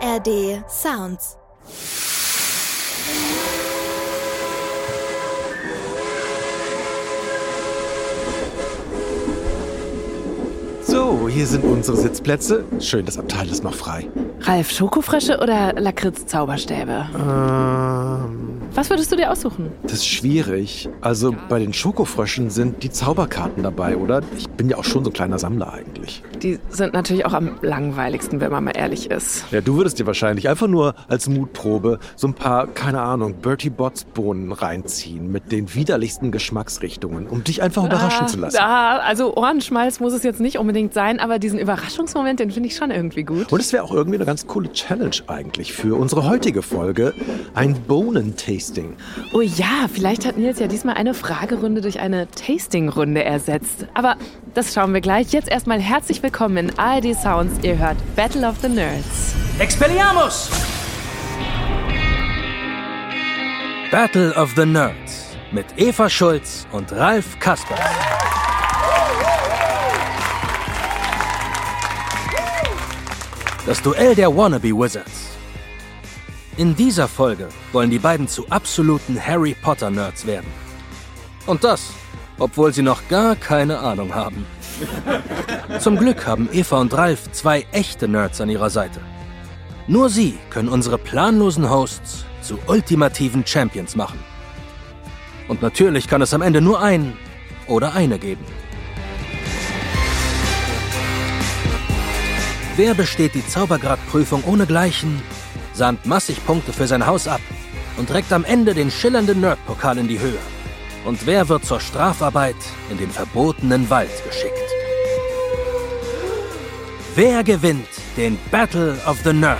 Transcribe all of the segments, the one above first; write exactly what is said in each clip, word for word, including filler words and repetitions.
R D Sounds. So, hier sind unsere Sitzplätze. Schön, das Abteil ist noch frei. Ralf, Schokofrösche oder Lakritz-Zauberstäbe? Ähm... Was würdest du dir aussuchen? Das ist schwierig. Also bei den Schokofröschen sind die Zauberkarten dabei, oder? Ich bin ja auch schon so ein kleiner Sammler eigentlich. Die sind natürlich auch am langweiligsten, wenn man mal ehrlich ist. Ja, du würdest dir wahrscheinlich einfach nur als Mutprobe so ein paar, keine Ahnung, Bertie Bott's Bohnen reinziehen mit den widerlichsten Geschmacksrichtungen, um dich einfach überraschen ah, zu lassen. Ah, also Ohrenschmalz muss es jetzt nicht unbedingt sein, aber diesen Überraschungsmoment, den finde ich schon irgendwie gut. Und es wäre auch irgendwie eine ganz coole Challenge eigentlich für unsere heutige Folge. Ein Bohnen-Tasting. Oh ja, vielleicht hat Nils ja diesmal eine Fragerunde durch eine Tasting-Runde ersetzt. Aber das schauen wir gleich. Jetzt erstmal herzlich willkommen in A R D Sounds. Ihr hört Battle of the Nerds. Expelliarmus! Battle of the Nerds mit Eva Schulz und Ralf Kaspers. Das Duell der Wannabe Wizards. In dieser Folge wollen die beiden zu absoluten Harry Potter-Nerds werden. Und das, obwohl sie noch gar keine Ahnung haben. Zum Glück haben Eva und Ralf zwei echte Nerds an ihrer Seite. Nur sie können unsere planlosen Hosts zu ultimativen Champions machen. Und natürlich kann es am Ende nur einen oder eine geben. Wer besteht die Zaubergradprüfung ohnegleichen, sahnt massig Punkte für sein Haus ab und trägt am Ende den schillernden Nerdpokal in die Höhe? Und wer wird zur Strafarbeit in den verbotenen Wald geschickt? Wer gewinnt den Battle of the Nerds?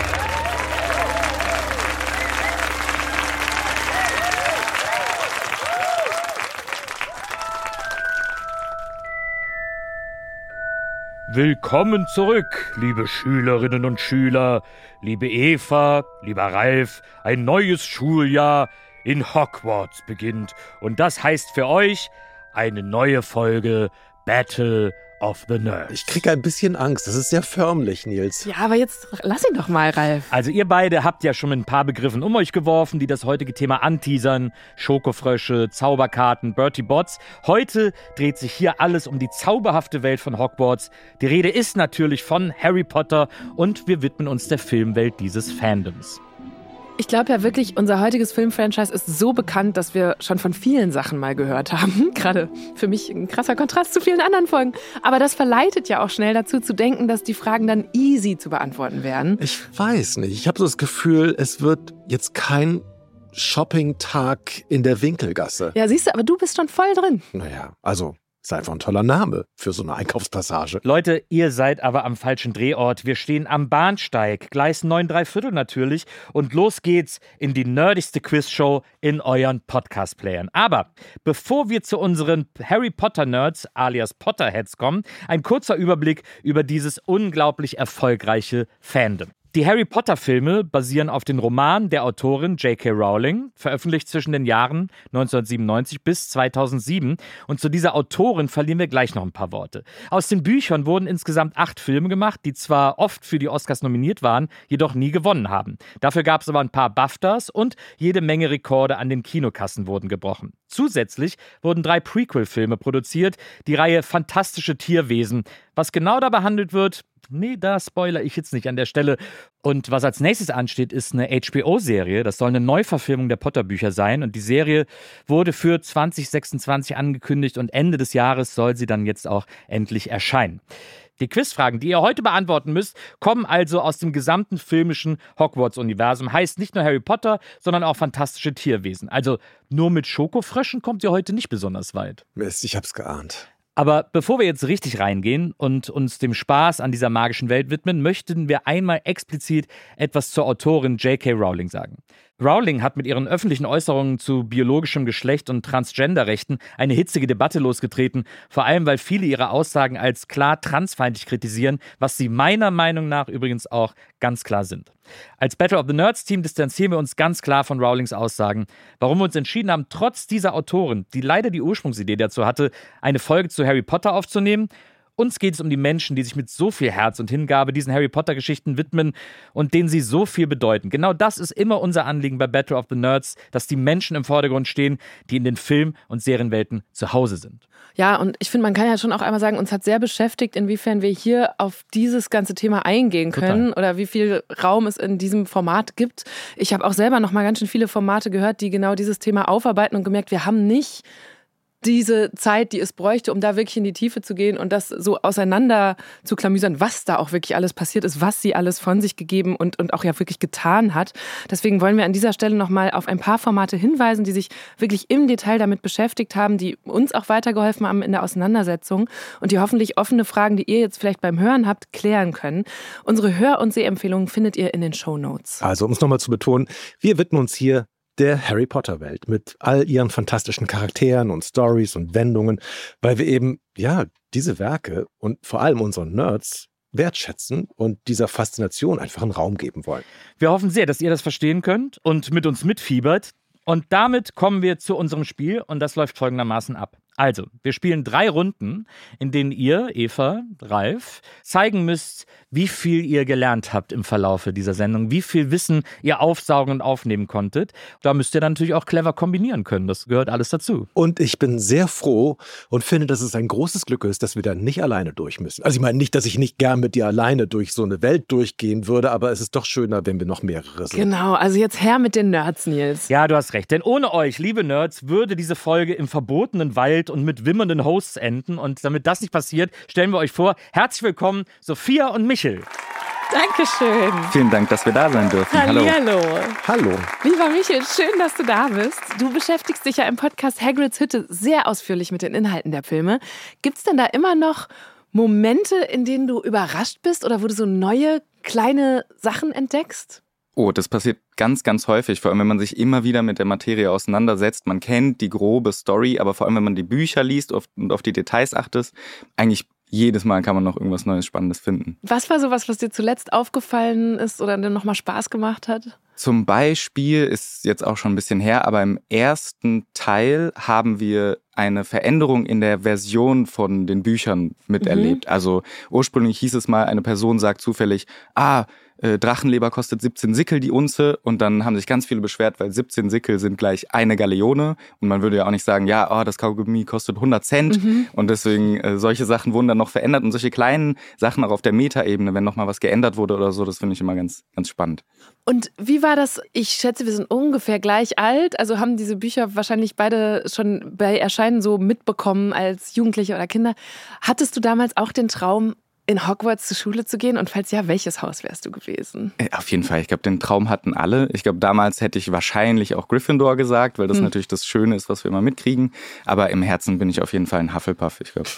Willkommen zurück, liebe Schülerinnen und Schüler, liebe Eva, lieber Ralf. Ein neues Schuljahr in Hogwarts beginnt. Und das heißt für euch eine neue Folge Battle of the Nerds. Ich kriege ein bisschen Angst. Das ist sehr förmlich, Nils. Ja, aber jetzt lass ihn doch mal, Ralf. Also ihr beide habt ja schon mit ein paar Begriffen um euch geworfen, die das heutige Thema anteasern. Schokofrösche, Zauberkarten, Bertie Bott's. Heute dreht sich hier alles um die zauberhafte Welt von Hogwarts. Die Rede ist natürlich von Harry Potter und wir widmen uns der Filmwelt dieses Fandoms. Ich glaube ja wirklich, unser heutiges Filmfranchise ist so bekannt, dass wir schon von vielen Sachen mal gehört haben. Gerade für mich ein krasser Kontrast zu vielen anderen Folgen. Aber das verleitet ja auch schnell dazu zu denken, dass die Fragen dann easy zu beantworten werden. Ich weiß nicht. Ich habe so das Gefühl, es wird jetzt kein Shopping-Tag in der Winkelgasse. Ja, siehst du, aber du bist schon voll drin. Naja, also... ist einfach ein toller Name für so eine Einkaufspassage. Leute, ihr seid aber am falschen Drehort. Wir stehen am Bahnsteig, Gleis neun drei Viertel natürlich. Und los geht's in die nerdigste Quizshow in euren Podcast-Playern. Aber bevor wir zu unseren Harry Potter-Nerds alias Potterheads kommen, ein kurzer Überblick über dieses unglaublich erfolgreiche Fandom. Die Harry Potter-Filme basieren auf den Roman der Autorin J K Rowling, veröffentlicht zwischen den Jahren neunzehnhundertsiebenundneunzig bis zweitausendsieben. Und zu dieser Autorin verlieren wir gleich noch ein paar Worte. Aus den Büchern wurden insgesamt acht Filme gemacht, die zwar oft für die Oscars nominiert waren, jedoch nie gewonnen haben. Dafür gab es aber ein paar BAFTAs und jede Menge Rekorde an den Kinokassen wurden gebrochen. Zusätzlich wurden drei Prequel-Filme produziert, die Reihe Fantastische Tierwesen. Was genau da behandelt wird, nee, da spoilere ich jetzt nicht an der Stelle. Und was als nächstes ansteht, ist eine H B O-Serie. Das soll eine Neuverfilmung der Potter-Bücher sein. Und die Serie wurde für zwanzig sechsundzwanzig angekündigt und Ende des Jahres soll sie dann jetzt auch endlich erscheinen. Die Quizfragen, die ihr heute beantworten müsst, kommen also aus dem gesamten filmischen Hogwarts-Universum. Heißt nicht nur Harry Potter, sondern auch fantastische Tierwesen. Also nur mit Schokofröschen kommt ihr heute nicht besonders weit. Mist, ich hab's geahnt. Aber bevor wir jetzt richtig reingehen und uns dem Spaß an dieser magischen Welt widmen, möchten wir einmal explizit etwas zur Autorin J K Rowling sagen. Rowling hat mit ihren öffentlichen Äußerungen zu biologischem Geschlecht und Transgenderrechten eine hitzige Debatte losgetreten, vor allem weil viele ihre Aussagen als klar transfeindlich kritisieren, was sie meiner Meinung nach übrigens auch ganz klar sind. Als Battle of the Nerds Team distanzieren wir uns ganz klar von Rowlings Aussagen. Warum wir uns entschieden haben, trotz dieser Autorin, die leider die Ursprungsidee dazu hatte, eine Folge zu Harry Potter aufzunehmen, Uns geht es um die Menschen, die sich mit so viel Herz und Hingabe diesen Harry-Potter-Geschichten widmen und denen sie so viel bedeuten. Genau das ist immer unser Anliegen bei Battle of the Nerds, dass die Menschen im Vordergrund stehen, die in den Film- und Serienwelten zu Hause sind. Ja, und ich finde, man kann ja schon auch einmal sagen, uns hat sehr beschäftigt, inwiefern wir hier auf dieses ganze Thema eingehen können. Total. Oder wie viel Raum es in diesem Format gibt. Ich habe auch selber noch mal ganz schön viele Formate gehört, die genau dieses Thema aufarbeiten und gemerkt, wir haben nicht diese Zeit, die es bräuchte, um da wirklich in die Tiefe zu gehen und das so auseinander zu klamüsern, was da auch wirklich alles passiert ist, was sie alles von sich gegeben und, und auch ja wirklich getan hat. Deswegen wollen wir an dieser Stelle nochmal auf ein paar Formate hinweisen, die sich wirklich im Detail damit beschäftigt haben, die uns auch weitergeholfen haben in der Auseinandersetzung und die hoffentlich offene Fragen, die ihr jetzt vielleicht beim Hören habt, klären können. Unsere Hör- und Sehempfehlungen findet ihr in den Shownotes. Also, um es nochmal zu betonen, wir widmen uns hier der Harry Potter-Welt mit all ihren fantastischen Charakteren und Stories und Wendungen, weil wir eben, ja, diese Werke und vor allem unseren Nerds wertschätzen und dieser Faszination einfach einen Raum geben wollen. Wir hoffen sehr, dass ihr das verstehen könnt und mit uns mitfiebert. Und damit kommen wir zu unserem Spiel und das läuft folgendermaßen ab. Also, wir spielen drei Runden, in denen ihr, Eva, Ralf, zeigen müsst, wie viel ihr gelernt habt im Verlaufe dieser Sendung, wie viel Wissen ihr aufsaugen und aufnehmen konntet. Da müsst ihr dann natürlich auch clever kombinieren können. Das gehört alles dazu. Und ich bin sehr froh und finde, dass es ein großes Glück ist, dass wir da nicht alleine durch müssen. Also ich meine nicht, dass ich nicht gern mit dir alleine durch so eine Welt durchgehen würde, aber es ist doch schöner, wenn wir noch mehrere sind. Genau, also jetzt her mit den Nerds, Nils. Ja, du hast recht. Denn ohne euch, liebe Nerds, würde diese Folge im verbotenen Wald und mit wimmernden Hosts enden. Und damit das nicht passiert, stellen wir euch vor, herzlich willkommen, Sophia und Michel. Dankeschön. Vielen Dank, dass wir da sein dürfen. Hallo. Hallo. Hallo. Lieber Michel, schön, dass du da bist. Du beschäftigst dich ja im Podcast Hagrids Hütte sehr ausführlich mit den Inhalten der Filme. Gibt's denn da immer noch Momente, in denen du überrascht bist oder wo du so neue, kleine Sachen entdeckst? Oh, das passiert ganz, ganz häufig, vor allem wenn man sich immer wieder mit der Materie auseinandersetzt. Man kennt die grobe Story, aber vor allem wenn man die Bücher liest und auf die Details achtet, eigentlich jedes Mal kann man noch irgendwas Neues, Spannendes finden. Was war sowas, was dir zuletzt aufgefallen ist oder dir nochmal Spaß gemacht hat? Zum Beispiel, ist jetzt auch schon ein bisschen her, aber im ersten Teil haben wir eine Veränderung in der Version von den Büchern miterlebt. Mhm. Also ursprünglich hieß es mal, eine Person sagt zufällig, ah, äh, Drachenleber kostet siebzehn Sickel die Unze und dann haben sich ganz viele beschwert, weil siebzehn Sickel sind gleich eine Galeone und man würde ja auch nicht sagen, ja, oh, das Kaugummi kostet hundert Cent mhm. und deswegen äh, solche Sachen wurden dann noch verändert und solche kleinen Sachen auch auf der Metaebene, wenn nochmal was geändert wurde oder so, das finde ich immer ganz, ganz spannend. Und wie war das? Ich schätze, wir sind ungefähr gleich alt, also haben diese Bücher wahrscheinlich beide schon bei Erscheinen so mitbekommen als Jugendliche oder Kinder. Hattest du damals auch den Traum, in Hogwarts zur Schule zu gehen? Und falls ja, welches Haus wärst du gewesen? Auf jeden Fall. Ich glaube, den Traum hatten alle. Ich glaube, damals hätte ich wahrscheinlich auch Gryffindor gesagt, weil das hm. natürlich das Schöne ist, was wir immer mitkriegen. Aber im Herzen bin ich auf jeden Fall ein Hufflepuff, ich glaube.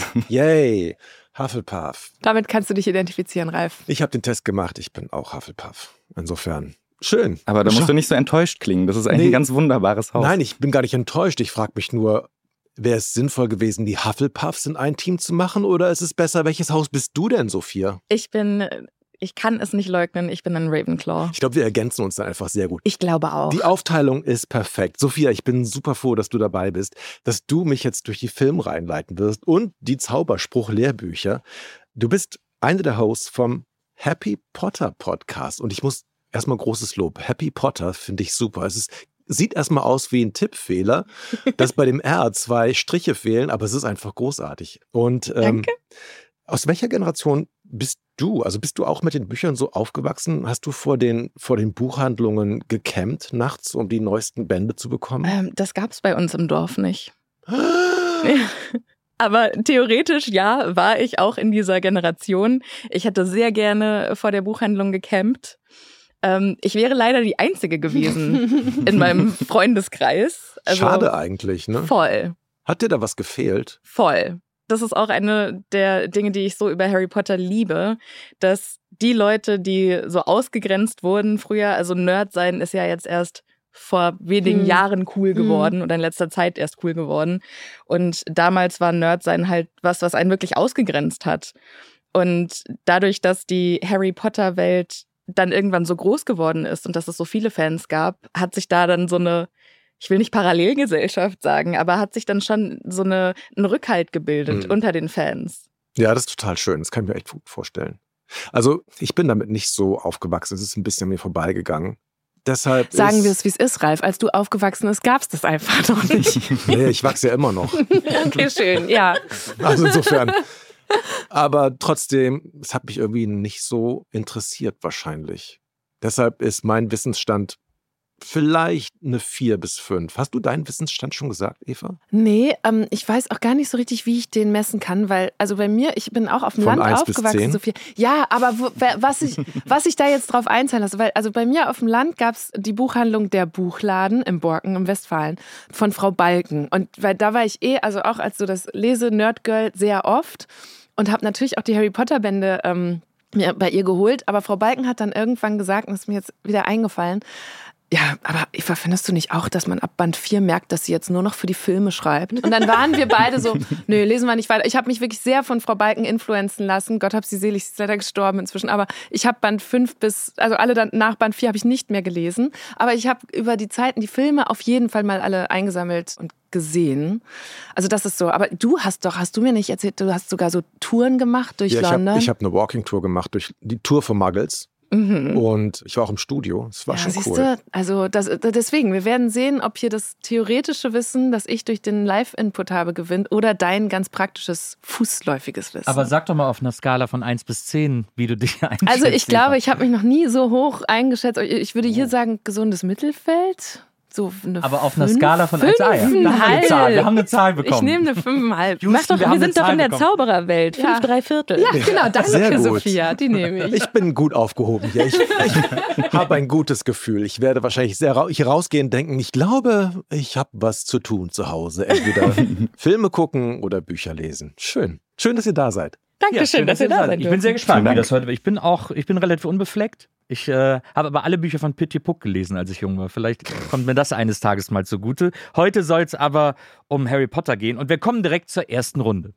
Yay, Hufflepuff. Damit kannst du dich identifizieren, Ralf. Ich habe den Test gemacht, ich bin auch Hufflepuff. Insofern schön. Aber da musst du nicht so enttäuscht klingen. Das ist eigentlich nee. ein ganz wunderbares Haus. Nein, ich bin gar nicht enttäuscht. Ich frage mich nur, wäre es sinnvoll gewesen, die Hufflepuffs in ein Team zu machen oder ist es besser, welches Haus bist du denn, Sophia? Ich bin, ich kann es nicht leugnen, ich bin ein Ravenclaw. Ich glaube, wir ergänzen uns dann einfach sehr gut. Ich glaube auch. Die Aufteilung ist perfekt. Sophia, ich bin super froh, dass du dabei bist, dass du mich jetzt durch die Filmreihen leiten wirst und die Zauberspruch-Lehrbücher. Du bist eine der Hosts vom Happy Potter Podcast und ich muss erstmal großes Lob. Happy Potter finde ich super. Es ist Sieht erstmal aus wie ein Tippfehler, dass bei dem R zwei Striche fehlen, aber es ist einfach großartig. Und ähm, Danke. Aus welcher Generation bist du? Also bist du auch mit den Büchern so aufgewachsen? Hast du vor den, vor den Buchhandlungen gecampt nachts, um die neuesten Bände zu bekommen? Ähm, das gab es bei uns im Dorf nicht. Aber theoretisch, ja, war ich auch in dieser Generation. Ich hätte sehr gerne vor der Buchhandlung gecampt. Ich wäre leider die Einzige gewesen in meinem Freundeskreis. Also schade eigentlich, ne? Voll. Hat dir da was gefehlt? Voll. Das ist auch eine der Dinge, die ich so über Harry Potter liebe, dass die Leute, die so ausgegrenzt wurden früher, also Nerd sein ist ja jetzt erst vor wenigen hm. Jahren cool geworden hm. oder in letzter Zeit erst cool geworden. Und damals war Nerd sein halt was, was einen wirklich ausgegrenzt hat. Und dadurch, dass die Harry Potter Welt dann irgendwann so groß geworden ist und dass es so viele Fans gab, hat sich da dann so eine, ich will nicht Parallelgesellschaft sagen, aber hat sich dann schon so eine, ein Rückhalt gebildet mhm. unter den Fans. Ja, das ist total schön. Das kann ich mir echt gut vorstellen. Also ich bin damit nicht so aufgewachsen. Es ist ein bisschen an mir vorbeigegangen. Deshalb Sagen ist, wir es, wie es ist, Ralf. Als du aufgewachsen bist, gab es das einfach noch nicht. Nee, ich wachse ja immer noch. Okay, schön, ja. Also insofern. Aber trotzdem, es hat mich irgendwie nicht so interessiert wahrscheinlich. Deshalb ist mein Wissensstand vielleicht eine vier bis fünf. Hast du deinen Wissensstand schon gesagt, Eva? Nee, ähm, ich weiß auch gar nicht so richtig, wie ich den messen kann, weil, also bei mir, ich bin auch auf dem Von Land eins bis aufgewachsen, zehn? Sophia. Ja, aber wo, was, ich, was ich da jetzt drauf einzahlen lasse, weil, also bei mir auf dem Land gab es die Buchhandlung Der Buchladen im Borken, im Westfalen, von Frau Balken. Und weil da war ich eh, also auch als so das Lese-Nerd-Girl sehr oft und habe natürlich auch die Harry Potter-Bände ähm, mir bei ihr geholt. Aber Frau Balken hat dann irgendwann gesagt, und das ist mir jetzt wieder eingefallen, ja, aber Eva, findest du nicht auch, dass man ab Band vier merkt, dass sie jetzt nur noch für die Filme schreibt? Und dann waren wir beide so, nö, lesen wir nicht weiter. Ich habe mich wirklich sehr von Frau Balken influenzen lassen. Gott hab sie selig, sie ist leider gestorben inzwischen. Aber ich habe Band fünf bis, also alle dann nach Band vier habe ich nicht mehr gelesen. Aber ich habe über die Zeiten die Filme auf jeden Fall mal alle eingesammelt und gesehen. Also das ist so. Aber du hast doch, hast du mir nicht erzählt, du hast sogar so Touren gemacht durch ja, ich London? Hab, ich habe eine Walking-Tour gemacht durch die Tour von Muggles. Mhm. Und ich war auch im Studio. Das war ja, schon siehst cool. Du, also das, deswegen, wir werden sehen, ob hier das theoretische Wissen, das ich durch den Live-Input habe, gewinnt oder dein ganz praktisches, fußläufiges Wissen. Aber sag doch mal auf einer Skala von eins bis zehn, wie du dich einschätzt. Also ich glaube, ich habe mich noch nie so hoch eingeschätzt. Ich würde hier sagen, gesundes Mittelfeld. So eine Aber auf einer fünf, Skala von eins, ah ja, da haben wir eine Zahl, wir haben eine Zahl bekommen. Ich nehme eine fünfeinhalb. Houston, Mach doch, wir, wir, wir sind doch in der bekommen. Zaubererwelt. Ja. Fünf, drei Viertel. Ja, genau, danke Sehr gut. Sophia, die nehme ich. Ich bin gut aufgehoben hier. Ich, ich habe ein gutes Gefühl. Ich werde wahrscheinlich sehr ra- hier rausgehen und denken, ich glaube, ich habe was zu tun zu Hause. Entweder Filme gucken oder Bücher lesen. Schön. Schön, dass ihr da seid. Dankeschön, Ja, dass ihr da seid. Ich bin sehr gespannt, Vielen wie Dank. das heute wird. Ich bin auch, ich bin relativ unbefleckt. Ich äh, habe aber alle Bücher von Pitti Puck gelesen, als ich jung war. Vielleicht kommt mir das eines Tages mal zugute. Heute soll es aber um Harry Potter gehen und wir kommen direkt zur ersten Runde.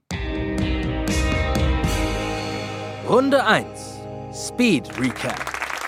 Runde eins. Speed Recap.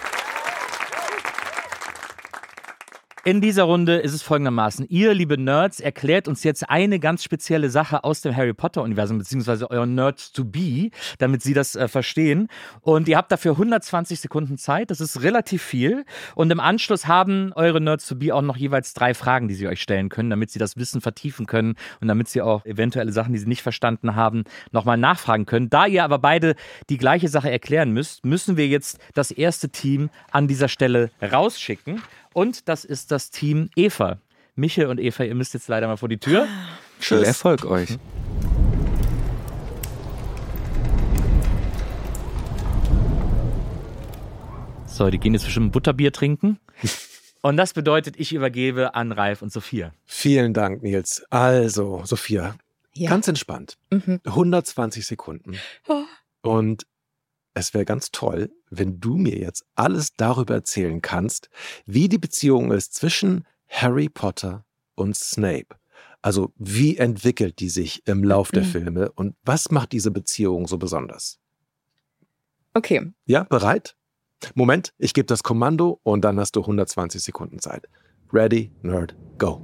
In dieser Runde ist es folgendermaßen. Ihr, liebe Nerds, erklärt uns jetzt eine ganz spezielle Sache aus dem Harry Potter-Universum, beziehungsweise euer Nerds-to-be, damit sie das äh, verstehen. Und ihr habt dafür hundertzwanzig Sekunden Zeit. Das ist relativ viel. Und im Anschluss haben eure Nerds-to-be auch noch jeweils drei Fragen, die sie euch stellen können, damit sie das Wissen vertiefen können und damit sie auch eventuelle Sachen, die sie nicht verstanden haben, nochmal nachfragen können. Da ihr aber beide die gleiche Sache erklären müsst, müssen wir jetzt das erste Team an dieser Stelle rausschicken. Und das ist das Team Eva. Michel und Eva, ihr müsst jetzt leider mal vor die Tür. Viel Erfolg euch. So, die gehen jetzt bestimmt ein Butterbier trinken. Und das bedeutet, ich übergebe an Ralf und Sophia. Vielen Dank, Nils. Also, Sophia, Ja. ganz entspannt. Mhm. hundertzwanzig Sekunden. Oh. Und es wäre ganz toll, wenn du mir jetzt alles darüber erzählen kannst, wie die Beziehung ist zwischen Harry Potter und Snape. Also wie entwickelt die sich im Lauf der Mhm. Filme und was macht diese Beziehung so besonders? Okay. Ja, bereit? Moment, ich gebe das Kommando und dann hast du hundertzwanzig Sekunden Zeit. Ready, Nerd, go.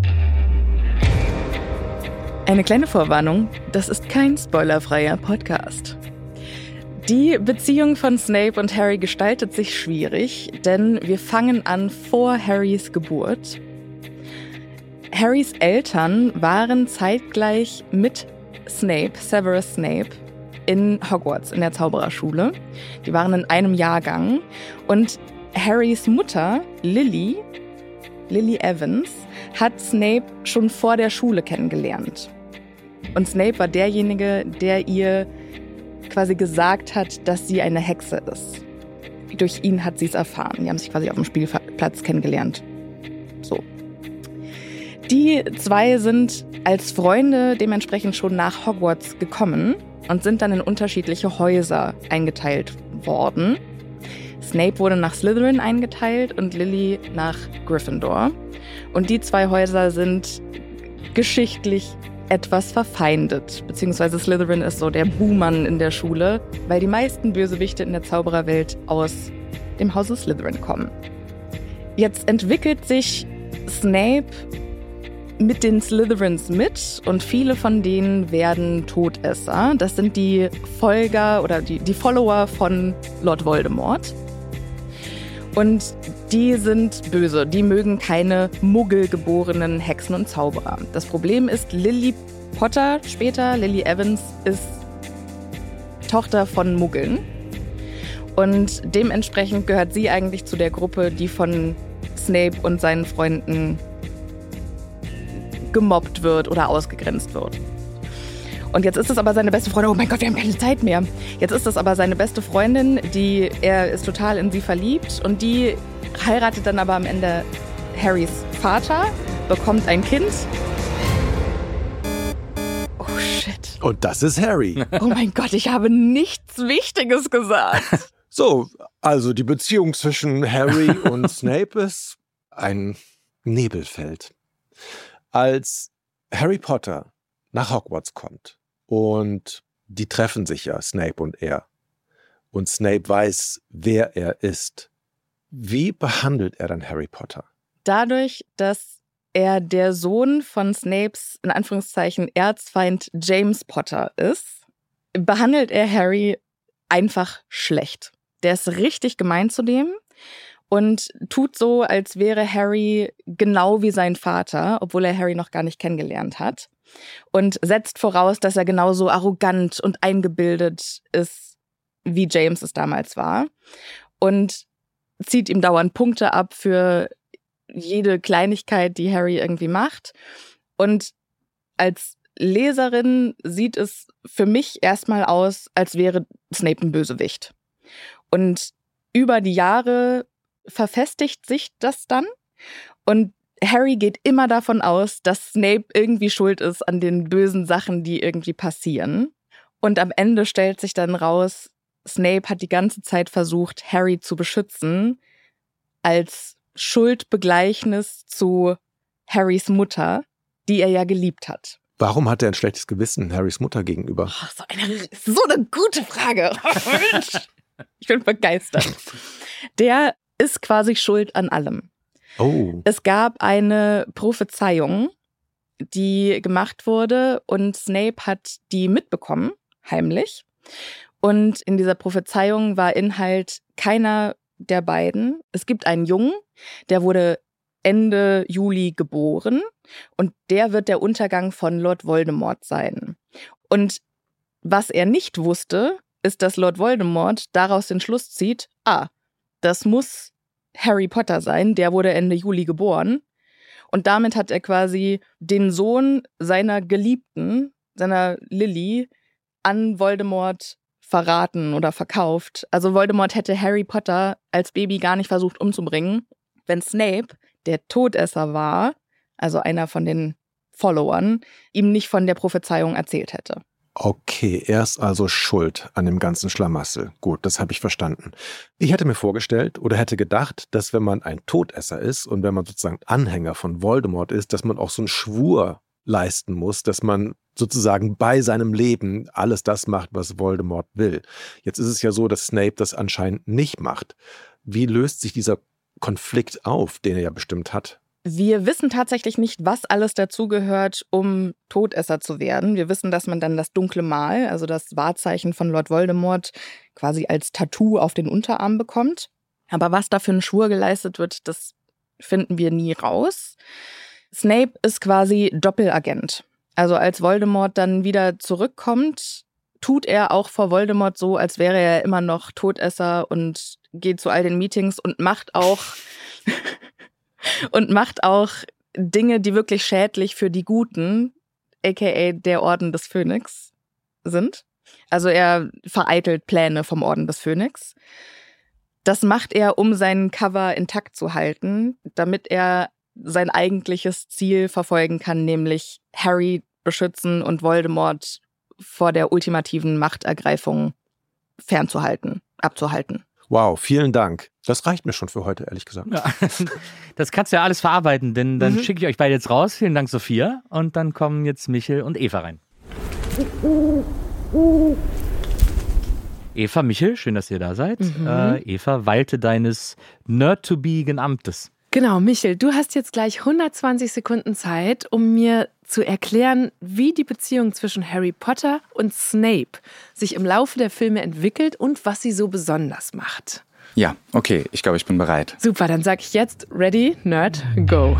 Eine kleine Vorwarnung, das ist kein spoilerfreier Podcast. Die Beziehung von Snape und Harry gestaltet sich schwierig, denn wir fangen an vor Harrys Geburt. Harrys Eltern waren zeitgleich mit Snape, Severus Snape, in Hogwarts, in der Zaubererschule. Die waren in einem Jahrgang. Und Harrys Mutter, Lily, Lily Evans, hat Snape schon vor der Schule kennengelernt. Und Snape war derjenige, der ihr quasi gesagt hat, dass sie eine Hexe ist. Durch ihn hat sie es erfahren. Die haben sich quasi auf dem Spielplatz kennengelernt. So. Die zwei sind als Freunde dementsprechend schon nach Hogwarts gekommen und sind dann in unterschiedliche Häuser eingeteilt worden. Snape wurde nach Slytherin eingeteilt und Lily nach Gryffindor. Und die zwei Häuser sind geschichtlich etwas verfeindet. Beziehungsweise Slytherin ist so der Buhmann in der Schule, weil die meisten Bösewichte in der Zaubererwelt aus dem Hause Slytherin kommen. Jetzt entwickelt sich Snape mit den Slytherins mit und viele von denen werden Todesser. Das sind die Folger oder die, die Follower von Lord Voldemort. Und die sind böse, die mögen keine muggelgeborenen Hexen und Zauberer. Das Problem ist, Lily Potter, später Lily Evans, ist Tochter von Muggeln. Und dementsprechend gehört sie eigentlich zu der Gruppe, die von Snape und seinen Freunden gemobbt wird oder ausgegrenzt wird. Und jetzt ist es aber seine beste Freundin, oh mein Gott, wir haben keine Zeit mehr. Jetzt ist es aber seine beste Freundin, die, er ist total in sie verliebt und die heiratet dann aber am Ende Harrys Vater, bekommt ein Kind. Oh shit. Und das ist Harry. Oh mein Gott, ich habe nichts Wichtiges gesagt. So, also die Beziehung zwischen Harry und Snape ist ein Nebelfeld. Als Harry Potter nach Hogwarts kommt und die treffen sich ja, Snape und er, und Snape weiß, wer er ist, wie behandelt er dann Harry Potter? Dadurch, dass er der Sohn von Snapes, in Anführungszeichen, Erzfeind James Potter ist, behandelt er Harry einfach schlecht. Der ist richtig gemein zu dem und tut so, als wäre Harry genau wie sein Vater, obwohl er Harry noch gar nicht kennengelernt hat. Und setzt voraus, dass er genauso arrogant und eingebildet ist, wie James es damals war. Und zieht ihm dauernd Punkte ab für jede Kleinigkeit, die Harry irgendwie macht. Und als Leserin sieht es für mich erstmal aus, als wäre Snape ein Bösewicht. Und über die Jahre verfestigt sich das dann. Und Harry geht immer davon aus, dass Snape irgendwie schuld ist an den bösen Sachen, die irgendwie passieren. Und am Ende stellt sich dann raus, Snape hat die ganze Zeit versucht, Harry zu beschützen, als Schuldbegleichnis zu Harrys Mutter, die er ja geliebt hat. Warum hat er ein schlechtes Gewissen Harrys Mutter gegenüber? Oh, so, eine, so eine gute Frage. Ich bin begeistert. Der ist quasi schuld an allem. Oh. Es gab eine Prophezeiung, die gemacht wurde und Snape hat die mitbekommen, heimlich. Und in dieser Prophezeiung war Inhalt keiner der beiden. Es gibt einen Jungen, der wurde Ende Juli geboren und der wird der Untergang von Lord Voldemort sein. Und was er nicht wusste, ist, dass Lord Voldemort daraus den Schluss zieht, ah, das muss Harry Potter sein, der wurde Ende Juli geboren. Und damit hat er quasi den Sohn seiner Geliebten, seiner Lily, an Voldemort verraten oder verkauft. Also Voldemort hätte Harry Potter als Baby gar nicht versucht umzubringen, wenn Snape, der Todesser war, also einer von den Followern, ihm nicht von der Prophezeiung erzählt hätte. Okay, er ist also schuld an dem ganzen Schlamassel. Gut, das habe ich verstanden. Ich hätte mir vorgestellt oder hätte gedacht, dass wenn man ein Todesser ist und wenn man sozusagen Anhänger von Voldemort ist, dass man auch so einen Schwur leisten muss, dass man sozusagen bei seinem Leben alles das macht, was Voldemort will. Jetzt ist es ja so, dass Snape das anscheinend nicht macht. Wie löst sich dieser Konflikt auf, den er ja bestimmt hat? Wir wissen tatsächlich nicht, was alles dazugehört, um Todesser zu werden. Wir wissen, dass man dann das dunkle Mal, also das Wahrzeichen von Lord Voldemort, quasi als Tattoo auf den Unterarm bekommt. Aber was da für ein Schwur geleistet wird, das finden wir nie raus. Snape ist quasi Doppelagent. Also als Voldemort dann wieder zurückkommt, tut er auch vor Voldemort so, als wäre er immer noch Todesser und geht zu all den Meetings und macht auch... Und macht auch Dinge, die wirklich schädlich für die Guten, aka der Orden des Phönix, sind. Also er vereitelt Pläne vom Orden des Phönix. Das macht er, um seinen Cover intakt zu halten, damit er sein eigentliches Ziel verfolgen kann, nämlich Harry beschützen und Voldemort vor der ultimativen Machtergreifung fernzuhalten, abzuhalten. Wow, vielen Dank. Das reicht mir schon für heute, ehrlich gesagt. Ja, das kannst du ja alles verarbeiten, denn dann Mhm. schicke ich euch beide jetzt raus. Vielen Dank, Sophia. Und dann kommen jetzt Michel und Eva rein. Eva, Michel, schön, dass ihr da seid. Mhm. Äh, Eva, walte deines Nerd-to-be-gen Amtes. Genau, Michel, du hast jetzt gleich hundertzwanzig Sekunden Zeit, um mir zu erklären, wie die Beziehung zwischen Harry Potter und Snape sich im Laufe der Filme entwickelt und was sie so besonders macht. Ja, okay, ich glaube, ich bin bereit. Super, dann sage ich jetzt Ready, Nerd, Go.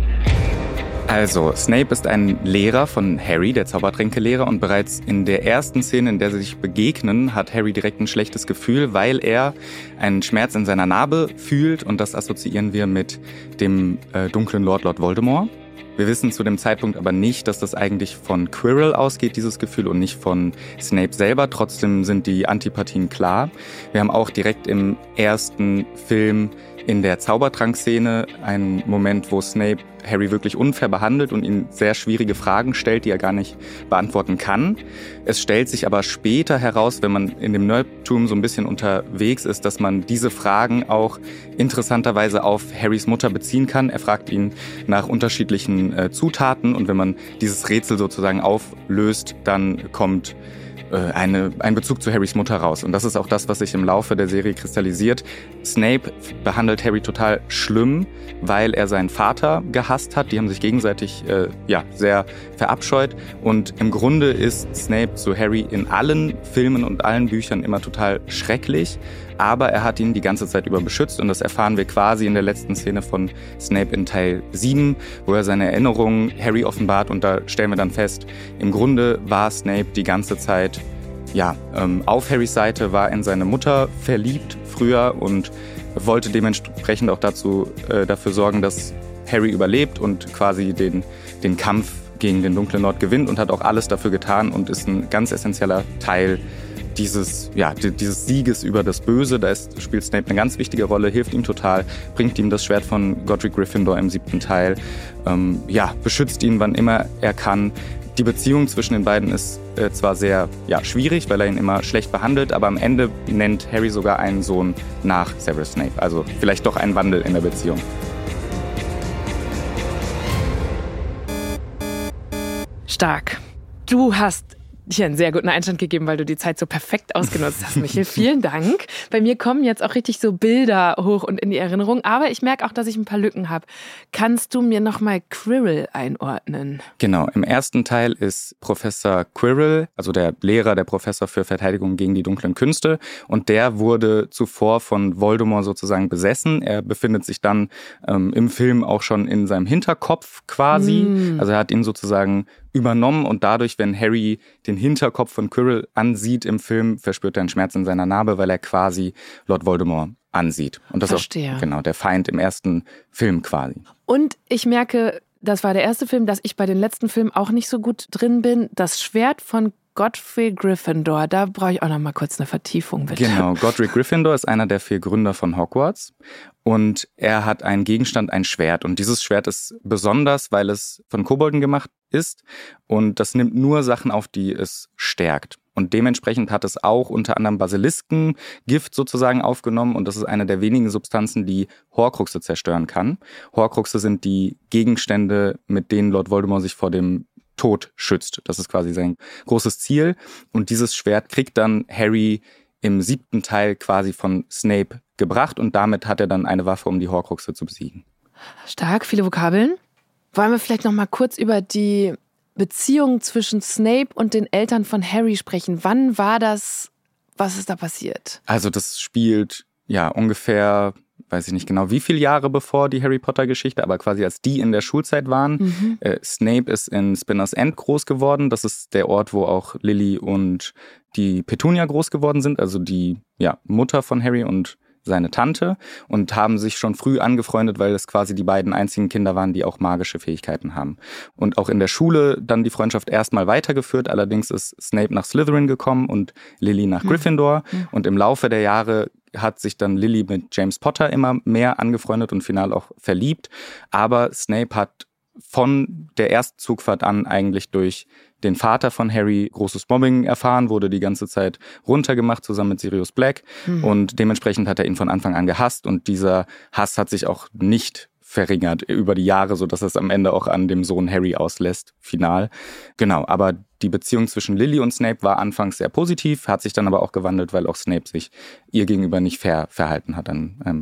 Also, Snape ist ein Lehrer von Harry, der Zaubertränkelehrer, und bereits in der ersten Szene, in der sie sich begegnen, hat Harry direkt ein schlechtes Gefühl, weil er einen Schmerz in seiner Narbe fühlt, und das assoziieren wir mit dem äh, dunklen Lord, Lord Voldemort. Wir wissen zu dem Zeitpunkt aber nicht, dass das eigentlich von Quirrell ausgeht, dieses Gefühl, und nicht von Snape selber. Trotzdem sind die Antipathien klar. Wir haben auch direkt im ersten Film in der Zaubertrank-Szene einen Moment, wo Snape Harry wirklich unfair behandelt und ihm sehr schwierige Fragen stellt, die er gar nicht beantworten kann. Es stellt sich aber später heraus, wenn man in dem Nerdtum so ein bisschen unterwegs ist, dass man diese Fragen auch interessanterweise auf Harrys Mutter beziehen kann. Er fragt ihn nach unterschiedlichen äh, Zutaten, und wenn man dieses Rätsel sozusagen auflöst, dann kommt Eine, ein Bezug zu Harrys Mutter raus. Und das ist auch das, was sich im Laufe der Serie kristallisiert. Snape behandelt Harry total schlimm, weil er seinen Vater gehasst hat. Die haben sich gegenseitig äh, ja, sehr verabscheut. Und im Grunde ist Snape zu Harry in allen Filmen und allen Büchern immer total schrecklich. Aber er hat ihn die ganze Zeit über beschützt, und das erfahren wir quasi in der letzten Szene von Snape in Teil sieben, wo er seine Erinnerungen Harry offenbart, und da stellen wir dann fest, im Grunde war Snape die ganze Zeit ja, ähm, auf Harrys Seite, war in seine Mutter verliebt früher und wollte dementsprechend auch dazu, äh, dafür sorgen, dass Harry überlebt und quasi den, den Kampf gegen den dunklen Lord gewinnt, und hat auch alles dafür getan und ist ein ganz essentieller Teil dieses, ja, dieses Sieges über das Böse. Da ist, spielt Snape eine ganz wichtige Rolle, hilft ihm total, bringt ihm das Schwert von Godric Gryffindor im siebten Teil, ähm, ja, beschützt ihn, wann immer er kann. Die Beziehung zwischen den beiden ist äh, zwar sehr ja, schwierig, weil er ihn immer schlecht behandelt, aber am Ende nennt Harry sogar einen Sohn nach Severus Snape. Also vielleicht doch ein Wandel in der Beziehung. Stark. Du hast hier einen sehr guten Einstand gegeben, weil du die Zeit so perfekt ausgenutzt hast, Michael. Vielen Dank. Bei mir kommen jetzt auch richtig so Bilder hoch und in die Erinnerung, aber ich merke auch, dass ich ein paar Lücken habe. Kannst du mir nochmal Quirrell einordnen? Genau, im ersten Teil ist Professor Quirrell, also der Lehrer, der Professor für Verteidigung gegen die dunklen Künste, und der wurde zuvor von Voldemort sozusagen besessen. Er befindet sich dann ähm, im Film auch schon in seinem Hinterkopf quasi. Mm. Also er hat ihn sozusagen übernommen, und dadurch, wenn Harry den Hinterkopf von Quirrell ansieht im Film, verspürt er einen Schmerz in seiner Narbe, weil er quasi Lord Voldemort ansieht. Und das Verstehe. ist auch genau der Feind im ersten Film quasi. Und ich merke, das war der erste Film, dass ich bei den letzten Filmen auch nicht so gut drin bin. Das Schwert von Godric Gryffindor, da brauche ich auch noch mal kurz eine Vertiefung, bitte. Genau, Godric Gryffindor ist einer der vier Gründer von Hogwarts, und er hat einen Gegenstand, ein Schwert, und dieses Schwert ist besonders, weil es von Kobolden gemacht ist, und das nimmt nur Sachen auf, die es stärkt. Und dementsprechend hat es auch unter anderem Basiliskengift sozusagen aufgenommen, und das ist eine der wenigen Substanzen, die Horcruxe zerstören kann. Horcruxe sind die Gegenstände, mit denen Lord Voldemort sich vor dem Tod schützt. Das ist quasi sein großes Ziel. Und dieses Schwert kriegt dann Harry im siebten Teil quasi von Snape gebracht, und damit hat er dann eine Waffe, um die Horcruxe zu besiegen. Stark, viele Vokabeln. Wollen wir vielleicht noch mal kurz über die Beziehung zwischen Snape und den Eltern von Harry sprechen? Wann war das? Was ist da passiert? Also das spielt ja ungefähr, weiß ich nicht genau wie viele Jahre bevor die Harry Potter Geschichte, aber quasi als die in der Schulzeit waren. Mhm. Äh, Snape ist in Spinners End groß geworden. Das ist der Ort, wo auch Lily und die Petunia groß geworden sind, also die ja, Mutter von Harry und seine Tante, und haben sich schon früh angefreundet, weil es quasi die beiden einzigen Kinder waren, die auch magische Fähigkeiten haben. Und auch in der Schule dann die Freundschaft erstmal weitergeführt. Allerdings ist Snape nach Slytherin gekommen und Lily nach Gryffindor. Mhm. Und im Laufe der Jahre hat sich dann Lily mit James Potter immer mehr angefreundet und final auch verliebt. Aber Snape hat von der ersten Zugfahrt an eigentlich durch den Vater von Harry großes Mobbing erfahren, wurde die ganze Zeit runtergemacht zusammen mit Sirius Black. Mhm. Und dementsprechend hat er ihn von Anfang an gehasst, und dieser Hass hat sich auch nicht verringert über die Jahre, sodass es am Ende auch an dem Sohn Harry auslässt, final. Genau, aber die Beziehung zwischen Lily und Snape war anfangs sehr positiv, hat sich dann aber auch gewandelt, weil auch Snape sich ihr gegenüber nicht fair verhalten hat an einem Punkt.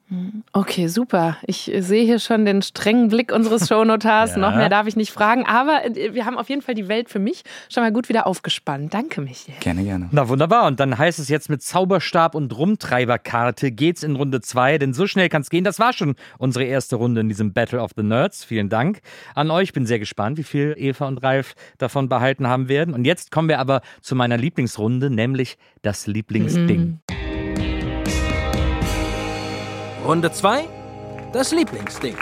Okay, super. Ich sehe hier schon den strengen Blick unseres Shownotars. Ja. Noch mehr darf ich nicht fragen. Aber wir haben auf jeden Fall die Welt für mich schon mal gut wieder aufgespannt. Danke, Michael. Gerne, gerne. Na wunderbar. Und dann heißt es jetzt mit Zauberstab und Rumtreiberkarte geht's in Runde zwei. Denn so schnell kann's gehen. Das war schon unsere erste Runde in diesem Battle of the Nerds. Vielen Dank an euch. Ich bin sehr gespannt, wie viel Eva und Ralf davon behalten haben werden. Und jetzt kommen wir aber zu meiner Lieblingsrunde, nämlich das Lieblingsding. Mhm. Runde zwei, das Lieblingsding.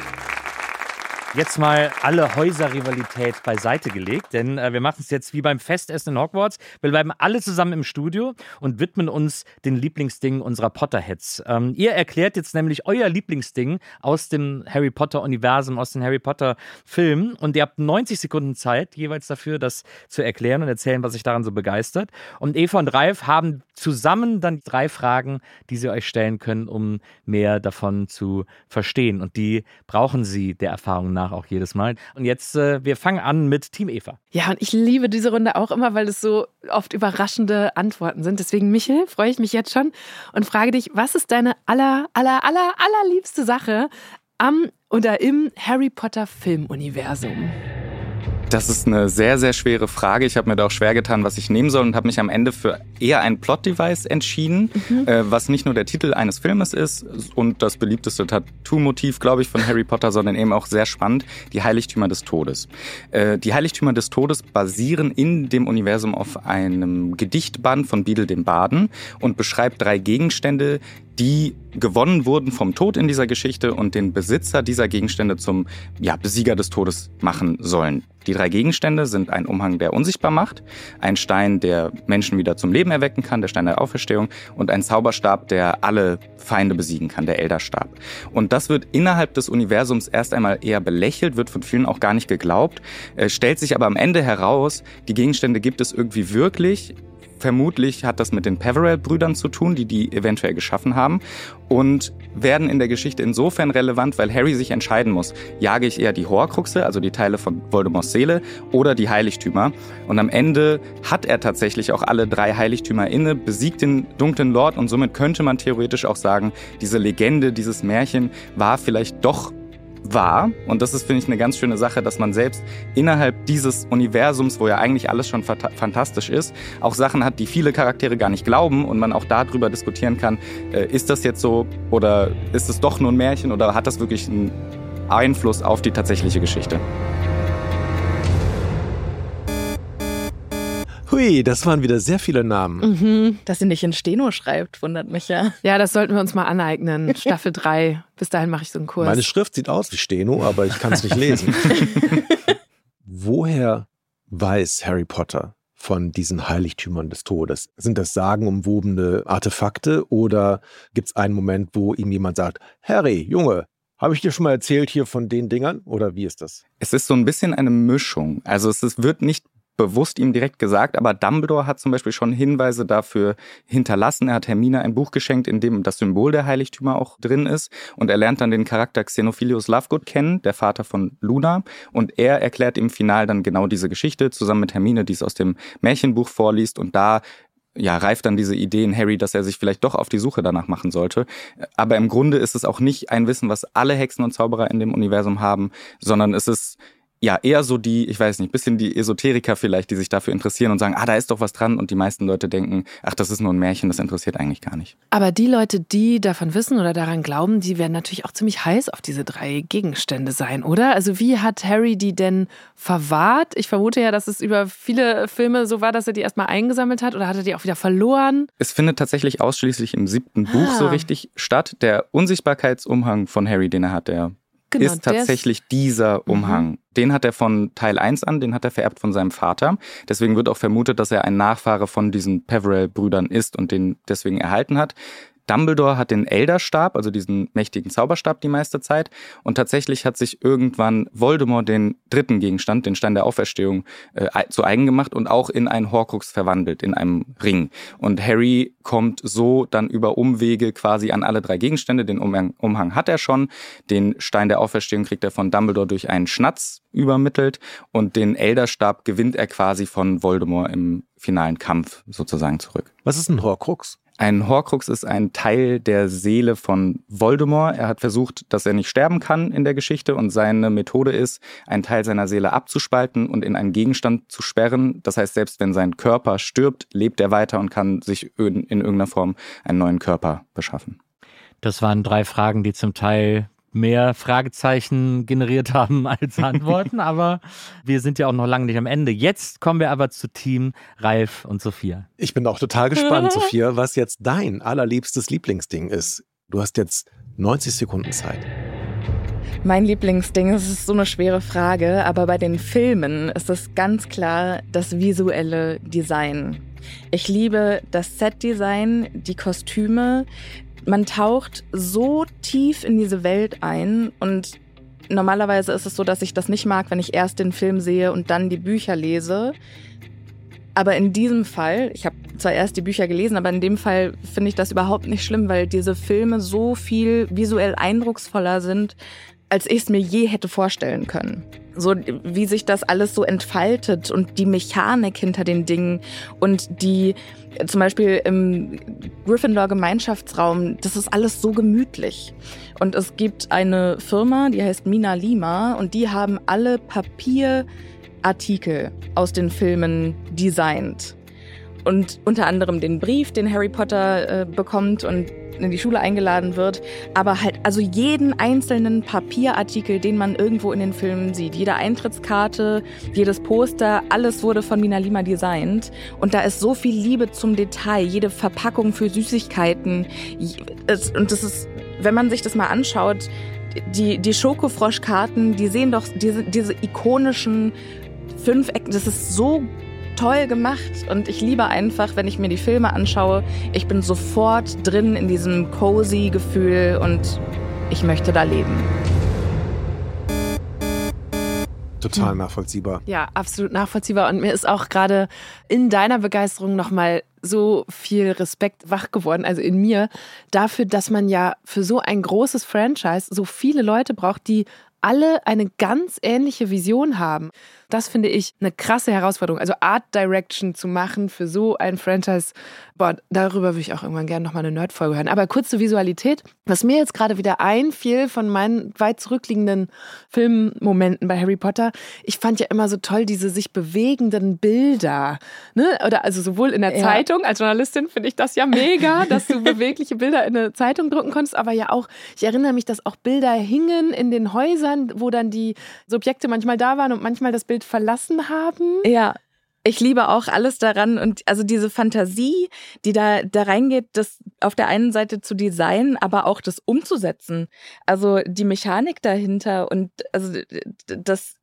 Jetzt mal alle Häuserrivalität beiseite gelegt, denn äh, wir machen es jetzt wie beim Festessen in Hogwarts. Wir bleiben alle zusammen im Studio und widmen uns den Lieblingsdingen unserer Potterheads. Ähm, ihr erklärt jetzt nämlich euer Lieblingsding aus dem Harry Potter-Universum, aus den Harry Potter-Filmen und ihr habt neunzig Sekunden Zeit jeweils dafür, das zu erklären und erzählen, was euch daran so begeistert. Und Eva und Ralf haben zusammen dann drei Fragen, die sie euch stellen können, um mehr davon zu verstehen. Und die brauchen sie der Erfahrung nach auch jedes Mal. Und jetzt, äh, wir fangen an mit Team Eva. Ja, und ich liebe diese Runde auch immer, weil es so oft überraschende Antworten sind. Deswegen, Michel, freue ich mich jetzt schon und frage dich, was ist deine aller, aller, aller, allerliebste Sache am oder im Harry Potter Filmuniversum? Das ist eine sehr, sehr schwere Frage. Ich habe mir da auch schwer getan, was ich nehmen soll und habe mich am Ende für eher ein Plot-Device entschieden, mhm. äh, was nicht nur der Titel eines Filmes ist und das beliebteste Tattoo-Motiv, glaube ich, von Harry Potter, sondern eben auch sehr spannend, die Heiligtümer des Todes. Äh, die Heiligtümer des Todes basieren in dem Universum auf einem Gedichtband von Beedle dem Barden und beschreibt drei Gegenstände, die gewonnen wurden vom Tod in dieser Geschichte und den Besitzer dieser Gegenstände zum ja, Besieger des Todes machen sollen. Die drei Gegenstände sind ein Umhang, der unsichtbar macht, ein Stein, der Menschen wieder zum Leben erwecken kann, der Stein der Auferstehung, und ein Zauberstab, der alle Feinde besiegen kann, der Elderstab. Und das wird innerhalb des Universums erst einmal eher belächelt, wird von vielen auch gar nicht geglaubt, äh, stellt sich aber am Ende heraus, die Gegenstände gibt es irgendwie wirklich. Vermutlich hat das mit den Peverell-Brüdern zu tun, die die eventuell geschaffen haben und werden in der Geschichte insofern relevant, weil Harry sich entscheiden muss, jage ich eher die Horcruxe, also die Teile von Voldemorts Seele, oder die Heiligtümer. Und am Ende hat er tatsächlich auch alle drei Heiligtümer inne, besiegt den dunklen Lord und somit könnte man theoretisch auch sagen, diese Legende, dieses Märchen war vielleicht doch wahr. Und das ist, finde ich, eine ganz schöne Sache, dass man selbst innerhalb dieses Universums, wo ja eigentlich alles schon fantastisch ist, auch Sachen hat, die viele Charaktere gar nicht glauben und man auch darüber diskutieren kann, äh, ist das jetzt so oder ist es doch nur ein Märchen oder hat das wirklich einen Einfluss auf die tatsächliche Geschichte? Hui, das waren wieder sehr viele Namen. Mhm. Dass sie nicht in Steno schreibt, wundert mich ja. Ja, das sollten wir uns mal aneignen. Staffel drei. Bis dahin mache ich so einen Kurs. Meine Schrift sieht aus wie Steno, aber ich kann es nicht lesen. Woher weiß Harry Potter von diesen Heiligtümern des Todes? Sind das sagenumwobene Artefakte oder gibt es einen Moment, wo ihm jemand sagt, Harry, Junge, habe ich dir schon mal erzählt hier von den Dingern oder wie ist das? Es ist so ein bisschen eine Mischung. Also es ist, wird nicht bewusst ihm direkt gesagt, aber Dumbledore hat zum Beispiel schon Hinweise dafür hinterlassen. Er hat Hermine ein Buch geschenkt, in dem das Symbol der Heiligtümer auch drin ist und er lernt dann den Charakter Xenophilius Lovegood kennen, der Vater von Luna, und er erklärt im Final dann genau diese Geschichte zusammen mit Hermine, die es aus dem Märchenbuch vorliest und da ja, reift dann diese Idee in Harry, dass er sich vielleicht doch auf die Suche danach machen sollte. Aber im Grunde ist es auch nicht ein Wissen, was alle Hexen und Zauberer in dem Universum haben, sondern es ist ja eher so die, ich weiß nicht, bisschen die Esoteriker vielleicht, die sich dafür interessieren und sagen, ah, da ist doch was dran, und die meisten Leute denken, ach, das ist nur ein Märchen, das interessiert eigentlich gar nicht. Aber die Leute, die davon wissen oder daran glauben, die werden natürlich auch ziemlich heiß auf diese drei Gegenstände sein, oder? Also wie hat Harry die denn verwahrt? Ich vermute ja, dass es über viele Filme so war, dass er die erstmal eingesammelt hat, oder hat er die auch wieder verloren? Es findet tatsächlich ausschließlich im siebten Buch ah. so richtig statt. Der Unsichtbarkeitsumhang von Harry, den er hat, der Genau, ist tatsächlich ist, dieser Umhang. Mhm. Den hat er von Teil eins an, den hat er vererbt von seinem Vater. Deswegen wird auch vermutet, dass er ein Nachfahre von diesen Peverell-Brüdern ist und den deswegen erhalten hat. Dumbledore hat den Elderstab, also diesen mächtigen Zauberstab die meiste Zeit. Und tatsächlich hat sich irgendwann Voldemort den dritten Gegenstand, den Stein der Auferstehung, äh, zu eigen gemacht und auch in einen Horcrux verwandelt, in einem Ring. Und Harry kommt so dann über Umwege quasi an alle drei Gegenstände. Den Umhang, Umhang hat er schon. Den Stein der Auferstehung kriegt er von Dumbledore durch einen Schnatz übermittelt. Und den Elderstab gewinnt er quasi von Voldemort im finalen Kampf sozusagen zurück. Was ist ein Horcrux? Ein Horcrux ist ein Teil der Seele von Voldemort. Er hat versucht, dass er nicht sterben kann in der Geschichte und seine Methode ist, einen Teil seiner Seele abzuspalten und in einen Gegenstand zu sperren. Das heißt, selbst wenn sein Körper stirbt, lebt er weiter und kann sich in, in irgendeiner Form einen neuen Körper beschaffen. Das waren drei Fragen, die zum Teil mehr Fragezeichen generiert haben als Antworten, aber wir sind ja auch noch lange nicht am Ende. Jetzt kommen wir aber zu Team Ralf und Sophia. Ich bin auch total gespannt, Sophia, was jetzt dein allerliebstes Lieblingsding ist. Du hast jetzt neunzig Sekunden Zeit. Mein Lieblingsding, das ist so eine schwere Frage, aber bei den Filmen ist es ganz klar das visuelle Design. Ich liebe das Set-Design, die Kostüme. Man taucht so tief in diese Welt ein und normalerweise ist es so, dass ich das nicht mag, wenn ich erst den Film sehe und dann die Bücher lese. Aber in diesem Fall, ich habe zwar erst die Bücher gelesen, aber in dem Fall finde ich das überhaupt nicht schlimm, weil diese Filme so viel visuell eindrucksvoller sind, als ich es mir je hätte vorstellen können. So wie sich das alles so entfaltet und die Mechanik hinter den Dingen und die zum Beispiel im Gryffindor-Gemeinschaftsraum, das ist alles so gemütlich. Und es gibt eine Firma, die heißt Mina Lima und die haben alle Papierartikel aus den Filmen designt. Und unter anderem den Brief, den Harry Potter äh, bekommt und in die Schule eingeladen wird, aber halt also jeden einzelnen Papierartikel, den man irgendwo in den Filmen sieht, jede Eintrittskarte, jedes Poster, alles wurde von Mina Lima designt und da ist so viel Liebe zum Detail, jede Verpackung für Süßigkeiten und das ist, wenn man sich das mal anschaut, die, die Schokofroschkarten, die sehen doch diese, diese ikonischen Fünfecken, das ist so toll gemacht und ich liebe einfach, wenn ich mir die Filme anschaue, ich bin sofort drin in diesem cozy Gefühl und ich möchte da leben. Total nachvollziehbar. Ja, absolut nachvollziehbar und mir ist auch gerade in deiner Begeisterung nochmal so viel Respekt wach geworden, also in mir, dafür, dass man ja für so ein großes Franchise so viele Leute braucht, die alle eine ganz ähnliche Vision haben. Das finde ich eine krasse Herausforderung. Also Art Direction zu machen für so ein Franchise, boah, darüber würde ich auch irgendwann gerne nochmal eine Nerd-Folge hören. Aber kurz zur Visualität. Was mir jetzt gerade wieder einfiel von meinen weit zurückliegenden Filmmomenten bei Harry Potter, ich fand ja immer so toll diese sich bewegenden Bilder. Ne? Oder also sowohl in der ja. Zeitung, als Journalistin finde ich das ja mega, dass du bewegliche Bilder in eine Zeitung drucken konntest, aber ja auch, ich erinnere mich, dass auch Bilder hingen in den Häusern, wo dann die Subjekte manchmal da waren und manchmal das Bild verlassen haben. Ja, ich liebe auch alles daran und also diese Fantasie, die da, da reingeht, das auf der einen Seite zu designen, aber auch das umzusetzen. Also die Mechanik dahinter und also das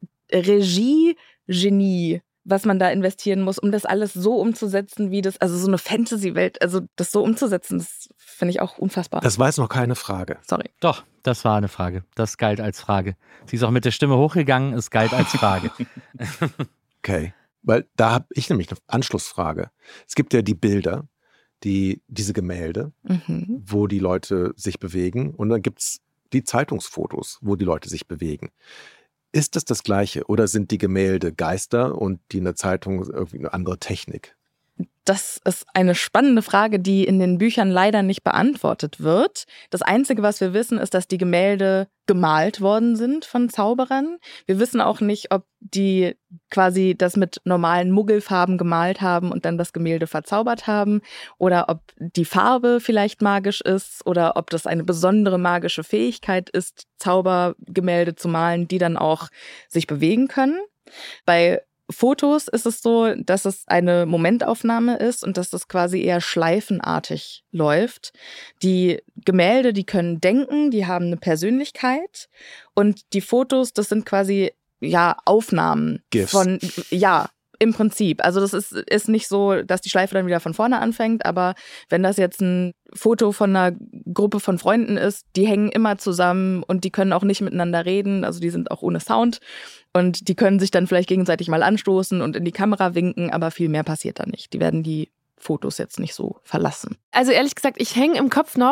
Regie-Genie, was man da investieren muss, um das alles so umzusetzen, wie das, also so eine Fantasy-Welt, also das so umzusetzen, das finde ich auch unfassbar. Das war jetzt noch keine Frage. Sorry. Doch, das war eine Frage. Das galt als Frage. Sie ist auch mit der Stimme hochgegangen, es galt als Frage. Okay, weil da habe ich nämlich eine Anschlussfrage. Es gibt ja die Bilder, die, diese Gemälde, mhm. wo die Leute sich bewegen und dann gibt es die Zeitungsfotos, wo die Leute sich bewegen. Ist das das Gleiche oder sind die Gemälde Geister und die in der Zeitung irgendwie eine andere Technik? Das ist eine spannende Frage, die in den Büchern leider nicht beantwortet wird. Das Einzige, was wir wissen, ist, dass die Gemälde gemalt worden sind von Zauberern. Wir wissen auch nicht, ob die quasi das mit normalen Muggelfarben gemalt haben und dann das Gemälde verzaubert haben oder ob die Farbe vielleicht magisch ist oder ob das eine besondere magische Fähigkeit ist, Zaubergemälde zu malen, die dann auch sich bewegen können. Bei Fotos ist es so, dass es eine Momentaufnahme ist und dass das quasi eher schleifenartig läuft. Die Gemälde, die können denken, die haben eine Persönlichkeit und die Fotos, das sind quasi ja Aufnahmen GIFs. Von ja im Prinzip. Also das ist ist nicht so, dass die Schleife dann wieder von vorne anfängt, aber wenn das jetzt ein Foto von einer Gruppe von Freunden ist, die hängen immer zusammen und die können auch nicht miteinander reden, also die sind auch ohne Sound. Und die können sich dann vielleicht gegenseitig mal anstoßen und in die Kamera winken, aber viel mehr passiert da nicht. Die werden die Fotos jetzt nicht so verlassen. Also ehrlich gesagt, ich hänge im Kopf noch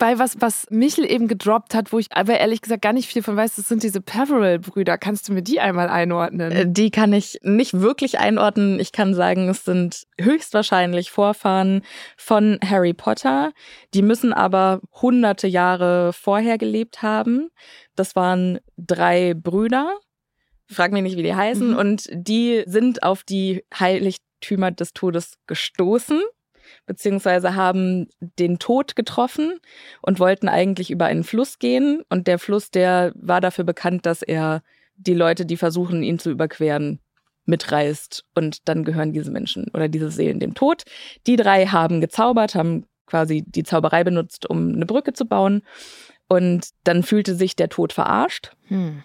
bei was, was Michel eben gedroppt hat, wo ich aber ehrlich gesagt gar nicht viel von weiß, das sind diese Peverell-Brüder. Kannst du mir die einmal einordnen? Die kann ich nicht wirklich einordnen. Ich kann sagen, es sind höchstwahrscheinlich Vorfahren von Harry Potter. Die müssen aber hunderte Jahre vorher gelebt haben. Das waren drei Brüder. Frag mich nicht, wie die heißen. Mhm. Und die sind auf die Heiligtümer des Todes gestoßen, beziehungsweise haben den Tod getroffen und wollten eigentlich über einen Fluss gehen. Und der Fluss, der war dafür bekannt, dass er die Leute, die versuchen, ihn zu überqueren, mitreißt. Und dann gehören diese Menschen oder diese Seelen dem Tod. Die drei haben gezaubert, haben quasi die Zauberei benutzt, um eine Brücke zu bauen. Und dann fühlte sich der Tod verarscht. Hm.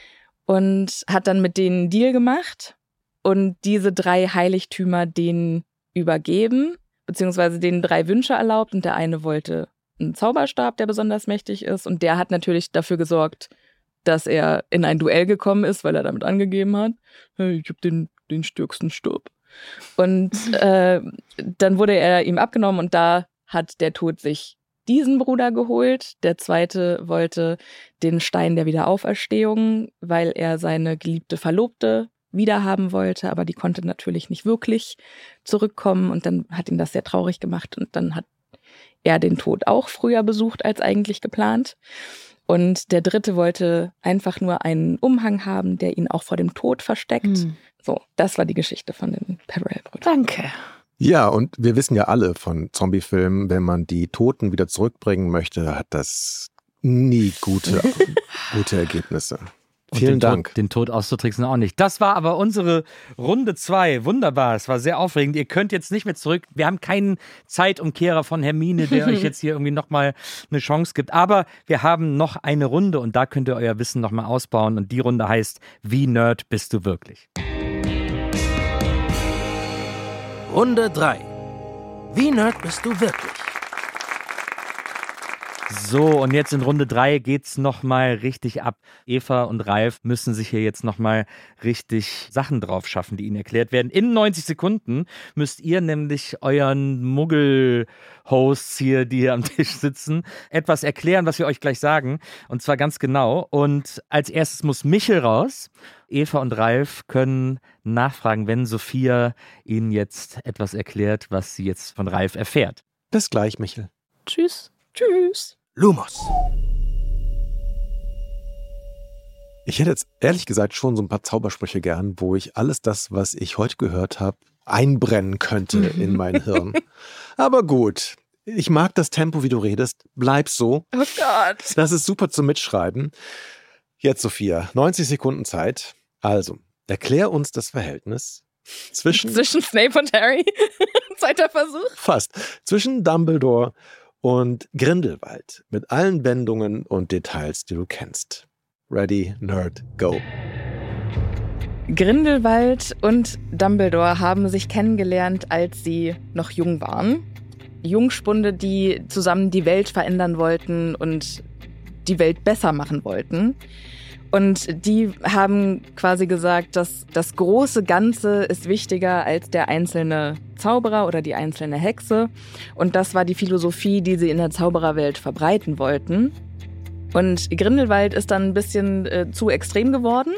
Und hat dann mit denen einen Deal gemacht und diese drei Heiligtümer denen übergeben, beziehungsweise denen drei Wünsche erlaubt. Und der eine wollte einen Zauberstab, der besonders mächtig ist. Und der hat natürlich dafür gesorgt, dass er in ein Duell gekommen ist, weil er damit angegeben hat, hey, ich habe den, den stärksten Stab. Und äh, dann wurde er ihm abgenommen und da hat der Tod sich diesen Bruder geholt. Der zweite wollte den Stein der Wiederauferstehung, weil er seine geliebte Verlobte wiederhaben wollte, aber die konnte natürlich nicht wirklich zurückkommen und dann hat ihn das sehr traurig gemacht und dann hat er den Tod auch früher besucht als eigentlich geplant. Und der dritte wollte einfach nur einen Umhang haben, der ihn auch vor dem Tod versteckt. Hm. So, das war die Geschichte von den Peverell-Brüdern. Danke. Ja, und wir wissen ja alle von Zombiefilmen, wenn man die Toten wieder zurückbringen möchte, hat das nie gute, gute Ergebnisse. Und Vielen den Dank. Tod, den Tod auszutricksen auch nicht. Das war aber unsere Runde zwei. Wunderbar, es war sehr aufregend. Ihr könnt jetzt nicht mehr zurück. Wir haben keinen Zeitumkehrer von Hermine, der euch jetzt hier irgendwie nochmal eine Chance gibt. Aber wir haben noch eine Runde und da könnt ihr euer Wissen nochmal ausbauen. Und die Runde heißt, wie Nerd bist du wirklich? Runde drei. Wie Nerd bist du wirklich? So, und jetzt in Runde drei geht's nochmal richtig ab. Eva und Ralf müssen sich hier jetzt nochmal richtig Sachen drauf schaffen, die ihnen erklärt werden. In neunzig Sekunden müsst ihr nämlich euren Muggel-Hosts hier, die hier am Tisch sitzen, etwas erklären, was wir euch gleich sagen. Und zwar ganz genau. Und als erstes muss Michel raus. Eva und Ralf können nachfragen, wenn Sophia ihnen jetzt etwas erklärt, was sie jetzt von Ralf erfährt. Bis gleich, Michel. Tschüss. Tschüss. Lumos. Ich hätte jetzt ehrlich gesagt schon so ein paar Zaubersprüche gern, wo ich alles das, was ich heute gehört habe, einbrennen könnte in mein Hirn. Aber gut, ich mag das Tempo, wie du redest. Bleib so. Oh Gott. Das ist super zum Mitschreiben. Jetzt, Sophia, neunzig Sekunden Zeit. Also, erklär uns das Verhältnis zwischen... Zwischen Snape und Harry? Zweiter Versuch? Fast. Zwischen Dumbledore und Grindelwald. Mit allen Wendungen und Details, die du kennst. Ready, Nerd, go. Grindelwald und Dumbledore haben sich kennengelernt, als sie noch jung waren. Jungspunde, die zusammen die Welt verändern wollten und die Welt besser machen wollten. Und die haben quasi gesagt, dass das große Ganze ist wichtiger als der einzelne Zauberer oder die einzelne Hexe. Und das war die Philosophie, die sie in der Zaubererwelt verbreiten wollten. Und Grindelwald ist dann ein bisschen äh, zu extrem geworden.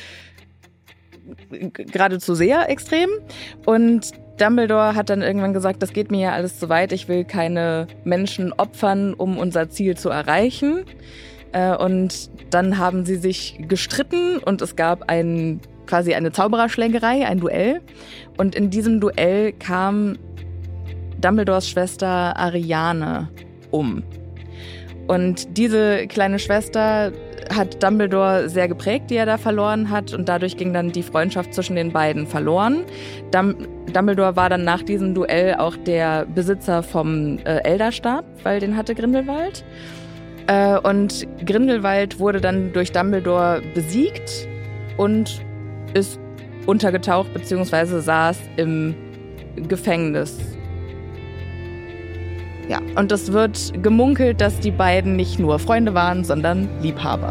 Geradezu sehr extrem. Und Dumbledore hat dann irgendwann gesagt, das geht mir ja alles zu weit. Ich will keine Menschen opfern, um unser Ziel zu erreichen. Und dann haben sie sich gestritten und es gab ein, quasi eine Zaubererschlägerei, ein Duell. Und in diesem Duell kam Dumbledores Schwester Ariane um. Und diese kleine Schwester hat Dumbledore sehr geprägt, die er da verloren hat. Und dadurch ging dann die Freundschaft zwischen den beiden verloren. Dumbledore war dann nach diesem Duell auch der Besitzer vom äh, Elderstab, weil den hatte Grindelwald. Und Grindelwald wurde dann durch Dumbledore besiegt und ist untergetaucht bzw. saß im Gefängnis. Ja, und es wird gemunkelt, dass die beiden nicht nur Freunde waren, sondern Liebhaber.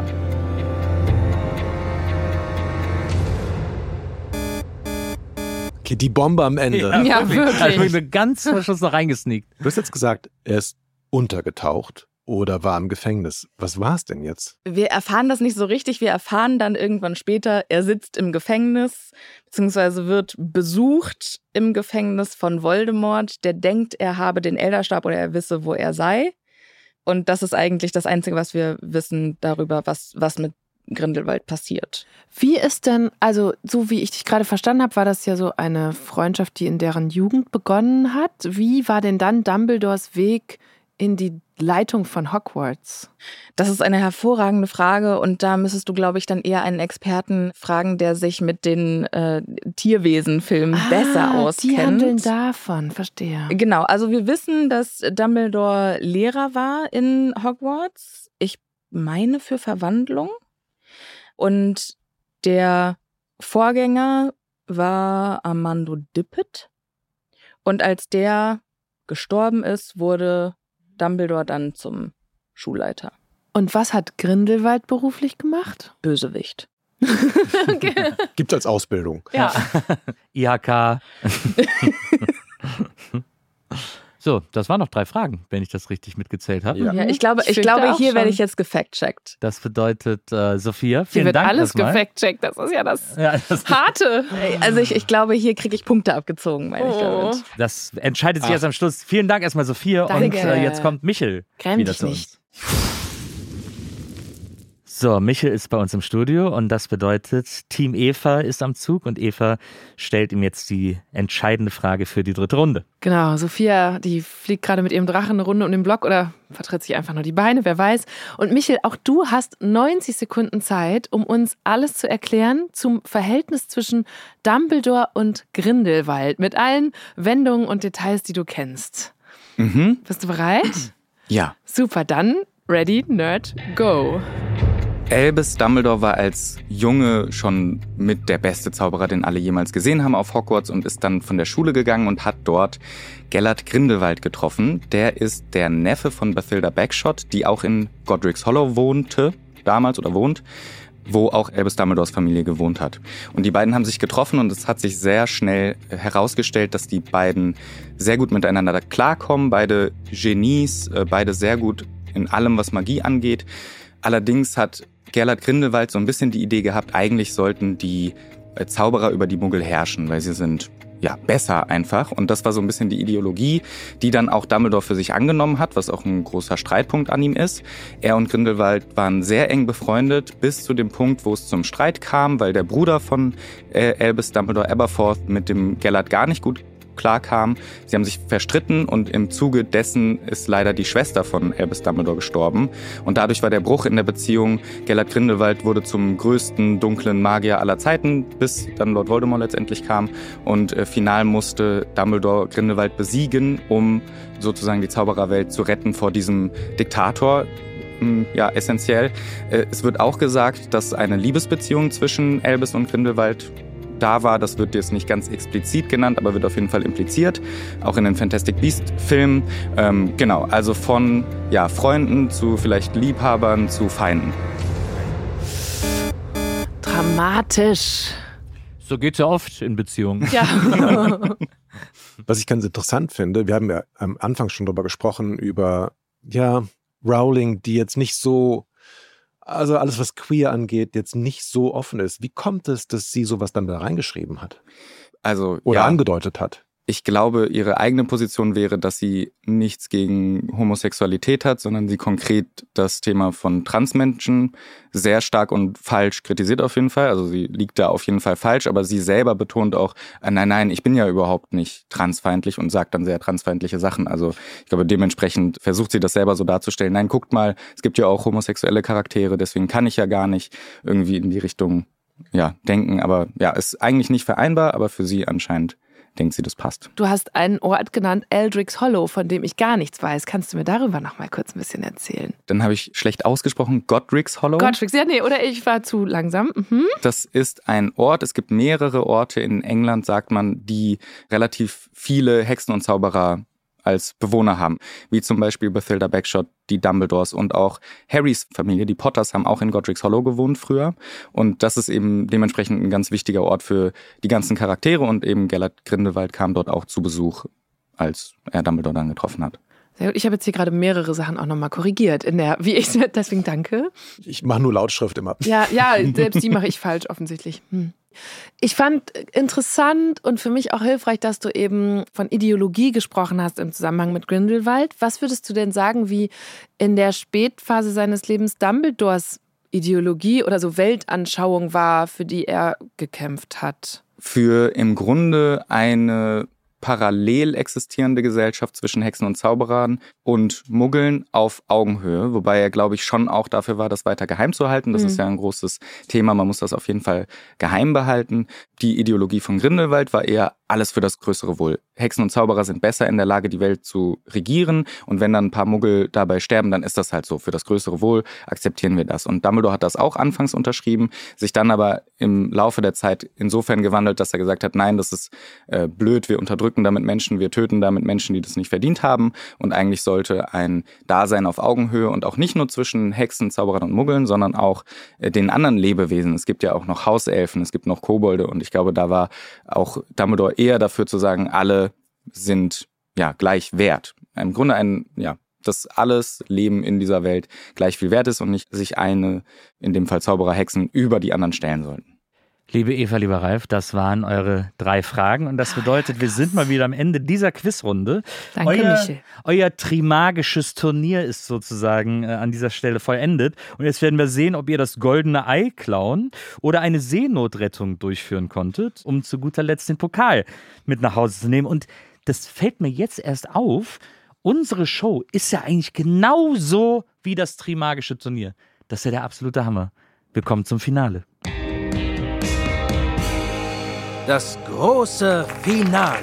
Okay, die Bombe am Ende. Ja, Ja, wirklich. Also ich bin ganz zum Schluss noch reingesneakt. Du hast jetzt gesagt, er ist untergetaucht. oder war im Gefängnis. Was war es denn jetzt? Wir erfahren das nicht so richtig. Wir erfahren dann irgendwann später, er sitzt im Gefängnis, beziehungsweise wird besucht im Gefängnis von Voldemort, der denkt, er habe den Elderstab oder er wisse, wo er sei. Und das ist eigentlich das Einzige, was wir wissen darüber, was, was mit Grindelwald passiert. Wie ist denn, also so wie ich dich gerade verstanden habe, war das ja so eine Freundschaft, die in deren Jugend begonnen hat. Wie war denn dann Dumbledores Weg in die Leitung von Hogwarts? Das ist eine hervorragende Frage und da müsstest du, glaube ich, dann eher einen Experten fragen, der sich mit den äh, Tierwesenfilmen ah, besser auskennt. Die handeln davon, verstehe. Genau, also wir wissen, dass Dumbledore Lehrer war in Hogwarts. Ich meine für Verwandlung. Und der Vorgänger war Armando Dippet. Und als der gestorben ist, wurde Dumbledore dann zum Schulleiter. Und was hat Grindelwald beruflich gemacht? Bösewicht. Okay. Gibt's als Ausbildung. Ja. I H K. So, das waren noch drei Fragen, wenn ich das richtig mitgezählt habe. Ja, ja ich glaube, ich, ich glaube hier werde ich jetzt gefact-checkt. Das bedeutet, äh, Sophia, vielen hier wird Dank. Alles gefact-checkt, das ist ja das, ja, das Harte. Also ich, ich glaube, hier kriege ich Punkte abgezogen, meine ich damit. Das entscheidet sich Ach. jetzt am Schluss. Vielen Dank erstmal, Sophia. Danke. Und äh, jetzt kommt Michel Gräm wieder dich zu uns. nicht. So, Michel ist bei uns im Studio und das bedeutet, Team Eva ist am Zug und Eva stellt ihm jetzt die entscheidende Frage für die dritte Runde. Genau, Sophia, die fliegt gerade mit ihrem Drachen eine Runde um den Block oder vertritt sich einfach nur die Beine, wer weiß. Und Michel, auch du hast neunzig Sekunden Zeit, um uns alles zu erklären zum Verhältnis zwischen Dumbledore und Grindelwald mit allen Wendungen und Details, die du kennst. Mhm. Bist du bereit? Ja. Super, dann ready, nerd, go. Albus Dumbledore war als Junge schon mit der beste Zauberer, den alle jemals gesehen haben auf Hogwarts und ist dann von der Schule gegangen und hat dort Gellert Grindelwald getroffen. Der ist der Neffe von Bathilda Bagshot, die auch in Godric's Hollow wohnte, damals oder wohnt, wo auch Albus Dumbledores Familie gewohnt hat. Und die beiden haben sich getroffen und es hat sich sehr schnell herausgestellt, dass die beiden sehr gut miteinander klarkommen, beide Genies, beide sehr gut in allem, was Magie angeht. Allerdings hat Gellert Grindelwald so ein bisschen die Idee gehabt, eigentlich sollten die Zauberer über die Muggel herrschen, weil sie sind ja besser einfach. Und das war so ein bisschen die Ideologie, die dann auch Dumbledore für sich angenommen hat, was auch ein großer Streitpunkt an ihm ist. Er und Grindelwald waren sehr eng befreundet, bis zu dem Punkt, wo es zum Streit kam, weil der Bruder von äh, Albus Dumbledore, Aberforth, mit dem Gellert gar nicht gut klar kam. Sie haben sich verstritten und im Zuge dessen ist leider die Schwester von Albus Dumbledore gestorben. Und dadurch war der Bruch in der Beziehung. Gellert Grindelwald wurde zum größten dunklen Magier aller Zeiten, bis dann Lord Voldemort letztendlich kam. Und äh, final musste Dumbledore Grindelwald besiegen, um sozusagen die Zaubererwelt zu retten vor diesem Diktator. Ja, essentiell. Äh, es wird auch gesagt, dass eine Liebesbeziehung zwischen Albus und Grindelwald da war. Das wird jetzt nicht ganz explizit genannt, aber wird auf jeden Fall impliziert. Auch in den Fantastic Beasts-Filmen. Ähm, genau, also von ja, Freunden zu vielleicht Liebhabern zu Feinden. Dramatisch. So geht's ja oft in Beziehungen. Ja. Was ich ganz interessant finde, wir haben ja am Anfang schon darüber gesprochen, über ja, Rowling, die jetzt nicht so, also alles, was queer angeht, jetzt nicht so offen ist. Wie kommt es, dass sie sowas dann da reingeschrieben hat? Also, Oder ja, angedeutet hat? Ich glaube, ihre eigene Position wäre, dass sie nichts gegen Homosexualität hat, sondern sie konkret das Thema von Transmenschen sehr stark und falsch kritisiert auf jeden Fall. Also sie liegt da auf jeden Fall falsch, aber sie selber betont auch, nein, nein, ich bin ja überhaupt nicht transfeindlich und sagt dann sehr transfeindliche Sachen. Also ich glaube, dementsprechend versucht sie das selber so darzustellen. Nein, guckt mal, es gibt ja auch homosexuelle Charaktere, deswegen kann ich ja gar nicht irgendwie in die Richtung ja, denken. Aber ja, ist eigentlich nicht vereinbar, aber für sie anscheinend denkt sie, das passt. Du hast einen Ort genannt, Eldric's Hollow, von dem ich gar nichts weiß. Kannst du mir darüber noch mal kurz ein bisschen erzählen? Dann habe ich schlecht ausgesprochen, Godric's Hollow. Godric's, ja, nee, oder ich war zu langsam. Mhm. Das ist ein Ort, es gibt mehrere Orte in England, sagt man, die relativ viele Hexen und Zauberer als Bewohner haben. Wie zum Beispiel Bathilda Bagshot, die Dumbledores und auch Harrys Familie, die Potters, haben auch in Godric's Hollow gewohnt früher. Und das ist eben dementsprechend ein ganz wichtiger Ort für die ganzen Charaktere. Und eben Gellert Grindelwald kam dort auch zu Besuch, als er Dumbledore dann getroffen hat. Sehr gut. Ich habe jetzt hier gerade mehrere Sachen auch nochmal korrigiert, in der, wie ich deswegen danke. Ich mache nur Lautschrift immer. Ja, ja, selbst die mache ich falsch offensichtlich. Hm. Ich fand interessant und für mich auch hilfreich, dass du eben von Ideologie gesprochen hast im Zusammenhang mit Grindelwald. Was würdest du denn sagen, wie in der Spätphase seines Lebens Dumbledores Ideologie oder so Weltanschauung war, für die er gekämpft hat? Für im Grunde eine parallel existierende Gesellschaft zwischen Hexen und Zauberern und Muggeln auf Augenhöhe, wobei er, glaube ich, schon auch dafür war, das weiter geheim zu halten. Das mhm. ist ja ein großes Thema, man muss das auf jeden Fall geheim behalten. Die Ideologie von Grindelwald war eher alles für das größere Wohl. Hexen und Zauberer sind besser in der Lage, die Welt zu regieren und wenn dann ein paar Muggel dabei sterben, dann ist das halt so. Für das größere Wohl akzeptieren wir das. Und Dumbledore hat das auch anfangs unterschrieben, sich dann aber im Laufe der Zeit insofern gewandelt, dass er gesagt hat, nein, das ist äh, blöd, wir unterdrücken damit Menschen, wir töten damit Menschen, die das nicht verdient haben und eigentlich sollte ein Dasein auf Augenhöhe und auch nicht nur zwischen Hexen, Zauberern und Muggeln, sondern auch äh, den anderen Lebewesen. Es gibt ja auch noch Hauselfen, es gibt noch Kobolde und ich glaube, da war auch Dumbledore eher dafür zu sagen, alle sind ja gleich wert. Im Grunde ein, ja, dass alles Leben in dieser Welt gleich viel wert ist und nicht sich eine, in dem Fall Zauberer, Hexen, über die anderen stellen sollten. Liebe Eva, lieber Ralf, das waren eure drei Fragen und das bedeutet, wir sind mal wieder am Ende dieser Quizrunde. Danke, euer, Michel. Euer trimagisches Turnier ist sozusagen äh, an dieser Stelle vollendet und jetzt werden wir sehen, ob ihr das goldene Ei klauen oder eine Seenotrettung durchführen konntet, um zu guter Letzt den Pokal mit nach Hause zu nehmen. Und das fällt mir jetzt erst auf, unsere Show ist ja eigentlich genauso wie das trimagische Turnier. Das ist ja der absolute Hammer. Wir kommen zum Finale. Das große Finale.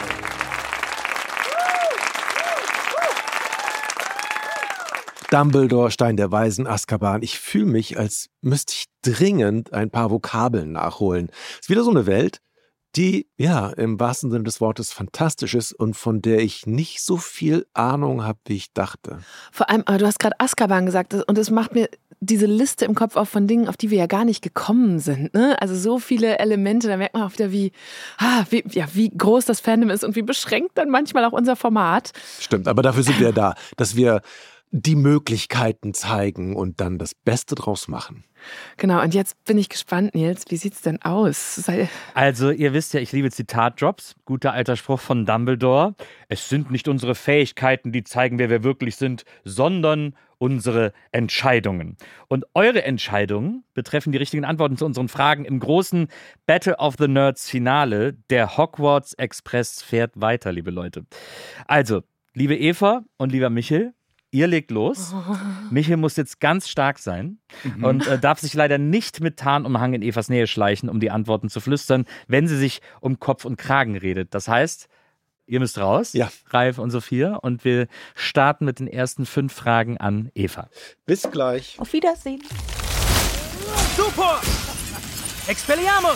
Dumbledore, Stein der Weisen, Azkaban. Ich fühle mich, als müsste ich dringend ein paar Vokabeln nachholen. Ist wieder so eine Welt, die, ja, im wahrsten Sinne des Wortes fantastisch ist und von der ich nicht so viel Ahnung habe, wie ich dachte. Vor allem, aber du hast gerade Azkaban gesagt und es macht mir diese Liste im Kopf auf von Dingen, auf die wir ja gar nicht gekommen sind. Ne? Also so viele Elemente, da merkt man auch wieder, wie, ah, wie, ja, wie groß das Fandom ist und wie beschränkt dann manchmal auch unser Format. Stimmt, aber dafür sind wir ja da, dass wir die Möglichkeiten zeigen und dann das Beste draus machen. Genau, und jetzt bin ich gespannt, Nils, wie sieht's denn aus? Sei also, ihr wisst ja, ich liebe Zitatdrops. Guter alter Spruch von Dumbledore. Es sind nicht unsere Fähigkeiten, die zeigen, wer wir wirklich sind, sondern unsere Entscheidungen. Und eure Entscheidungen betreffen die richtigen Antworten zu unseren Fragen im großen Battle of the Nerds Finale. Der Hogwarts Express fährt weiter, liebe Leute. Also, liebe Eva und lieber Michel, ihr legt los. Oh. Michel muss jetzt ganz stark sein mhm. und äh, darf sich leider nicht mit Tarnumhang in Evas Nähe schleichen, um die Antworten zu flüstern, wenn sie sich um Kopf und Kragen redet. Das heißt, ihr müsst raus, ja. Ralf und Sophia, und wir starten mit den ersten fünf Fragen an Eva. Bis gleich. Auf Wiedersehen. Super! Expelliarmus!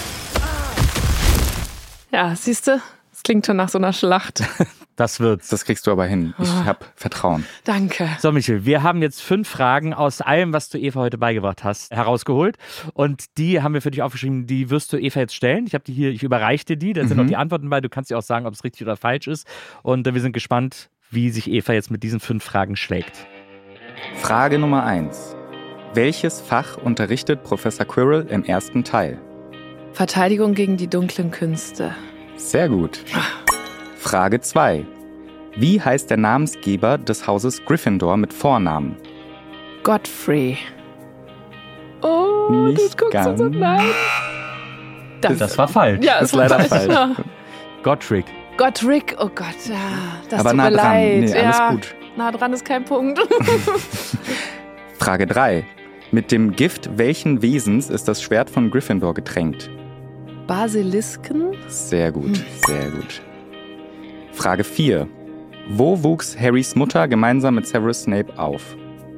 Ja, siehst du, das klingt schon nach so einer Schlacht. Das wird's. Das kriegst du aber hin. Ich Oh. habe Vertrauen. Danke. So, Michel, wir haben jetzt fünf Fragen aus allem, was du Eva heute beigebracht hast, herausgeholt. Und die haben wir für dich aufgeschrieben, die wirst du Eva jetzt stellen. Ich habe die hier, ich überreiche dir die, da sind Mhm. auch die Antworten bei. Du kannst dir auch sagen, ob es richtig oder falsch ist. Und äh, wir sind gespannt, wie sich Eva jetzt mit diesen fünf Fragen schlägt. Frage Nummer eins. Welches Fach unterrichtet Professor Quirrell im ersten Teil? Verteidigung gegen die dunklen Künste. Sehr gut. Frage zwei. Wie heißt der Namensgeber des Hauses Gryffindor mit Vornamen? Godfrey. Oh, Nicht das guckst du so, ganz. nein. Das, Das war falsch. ja, Das es ist leider war falsch. Ja. Godric. Godric, oh Gott, ja, das Aber tut nah mir dran. leid. Nee, alles ja, gut. nah dran ist kein Punkt. Frage drei. Mit dem Gift welchen Wesens ist das Schwert von Gryffindor getränkt? Basilisken? Sehr gut, sehr gut. Frage vier. Wo wuchs Harrys Mutter gemeinsam mit Severus Snape auf?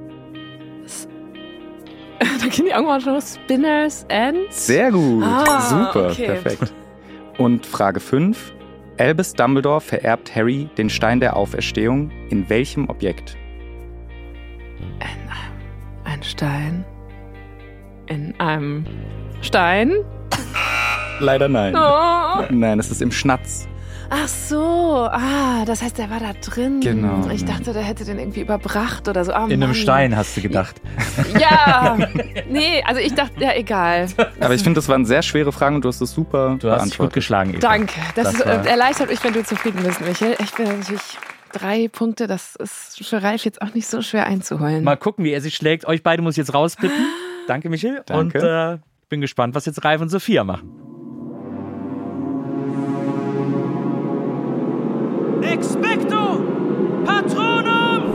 Da gehen die Augen mal schon. Spinners and... Sehr gut, Ah, super, okay. perfekt. Und Frage fünf. Albus Dumbledore vererbt Harry den Stein der Auferstehung in welchem Objekt? Ein Stein. In einem Stein? Leider nein. Oh. Nein, es ist im Schnatz. Ach so, ah, das heißt, der war da drin. Genau. Ich dachte, der hätte den irgendwie überbracht oder so. Oh, In einem Mann. Stein, hast du gedacht. Ja, nee, also ich dachte, ja, egal. Aber ich finde, das waren sehr schwere Fragen und du hast es super Du hast dich gut beantwortet. geschlagen, Eva. Danke, das, Das ist, war- äh, erleichtert mich, wenn du zufrieden bist, Michael. Ich bin natürlich drei Punkte, das ist für Ralf jetzt auch nicht so schwer einzuholen. Mal gucken, wie er sich schlägt. Euch beide muss ich jetzt rausbitten. Danke, Michael. Danke. Und äh, bin gespannt, was jetzt Ralf und Sophia machen. Expecto Patronum!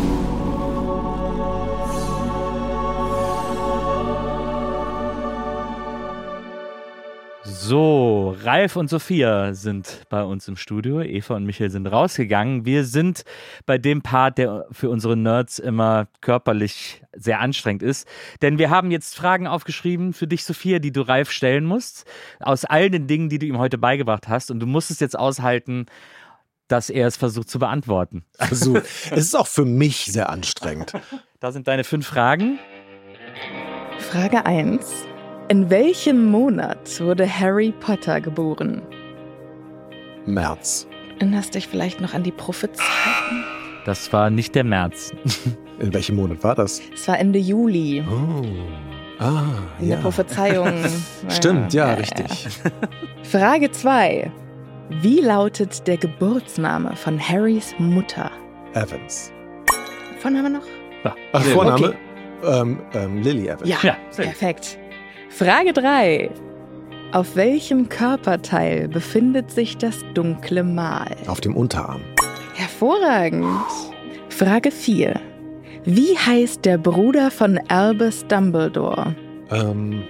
So, Ralf und Sophia sind bei uns im Studio. Eva und Michael sind rausgegangen. Wir sind bei dem Part, der für unsere Nerds immer körperlich sehr anstrengend ist. Denn wir haben jetzt Fragen aufgeschrieben für dich, Sophia, die du Ralf stellen musst. Aus all den Dingen, die du ihm heute beigebracht hast. Und du musst es jetzt aushalten, dass er es versucht zu beantworten. Also, es ist auch für mich sehr anstrengend. Da sind deine fünf Fragen. Frage eins. In welchem Monat wurde Harry Potter geboren? März. Erinnerst dich vielleicht noch an die Prophezeiung? Das war nicht der März. In welchem Monat war das? Es war Ende Juli. Oh. Ah, In ja. der Prophezeiung. Stimmt, ja, richtig. Frage zwei. Wie lautet der Geburtsname von Harrys Mutter? Evans. Vorname noch? Ach, Lily. Vorname? Okay. Ähm, ähm, Lily Evans. Ja, Ja, sehr gut. perfekt. Frage drei. Auf welchem Körperteil befindet sich das dunkle Mal? Auf dem Unterarm. Hervorragend. Frage vier. Wie heißt der Bruder von Albus Dumbledore? Ähm,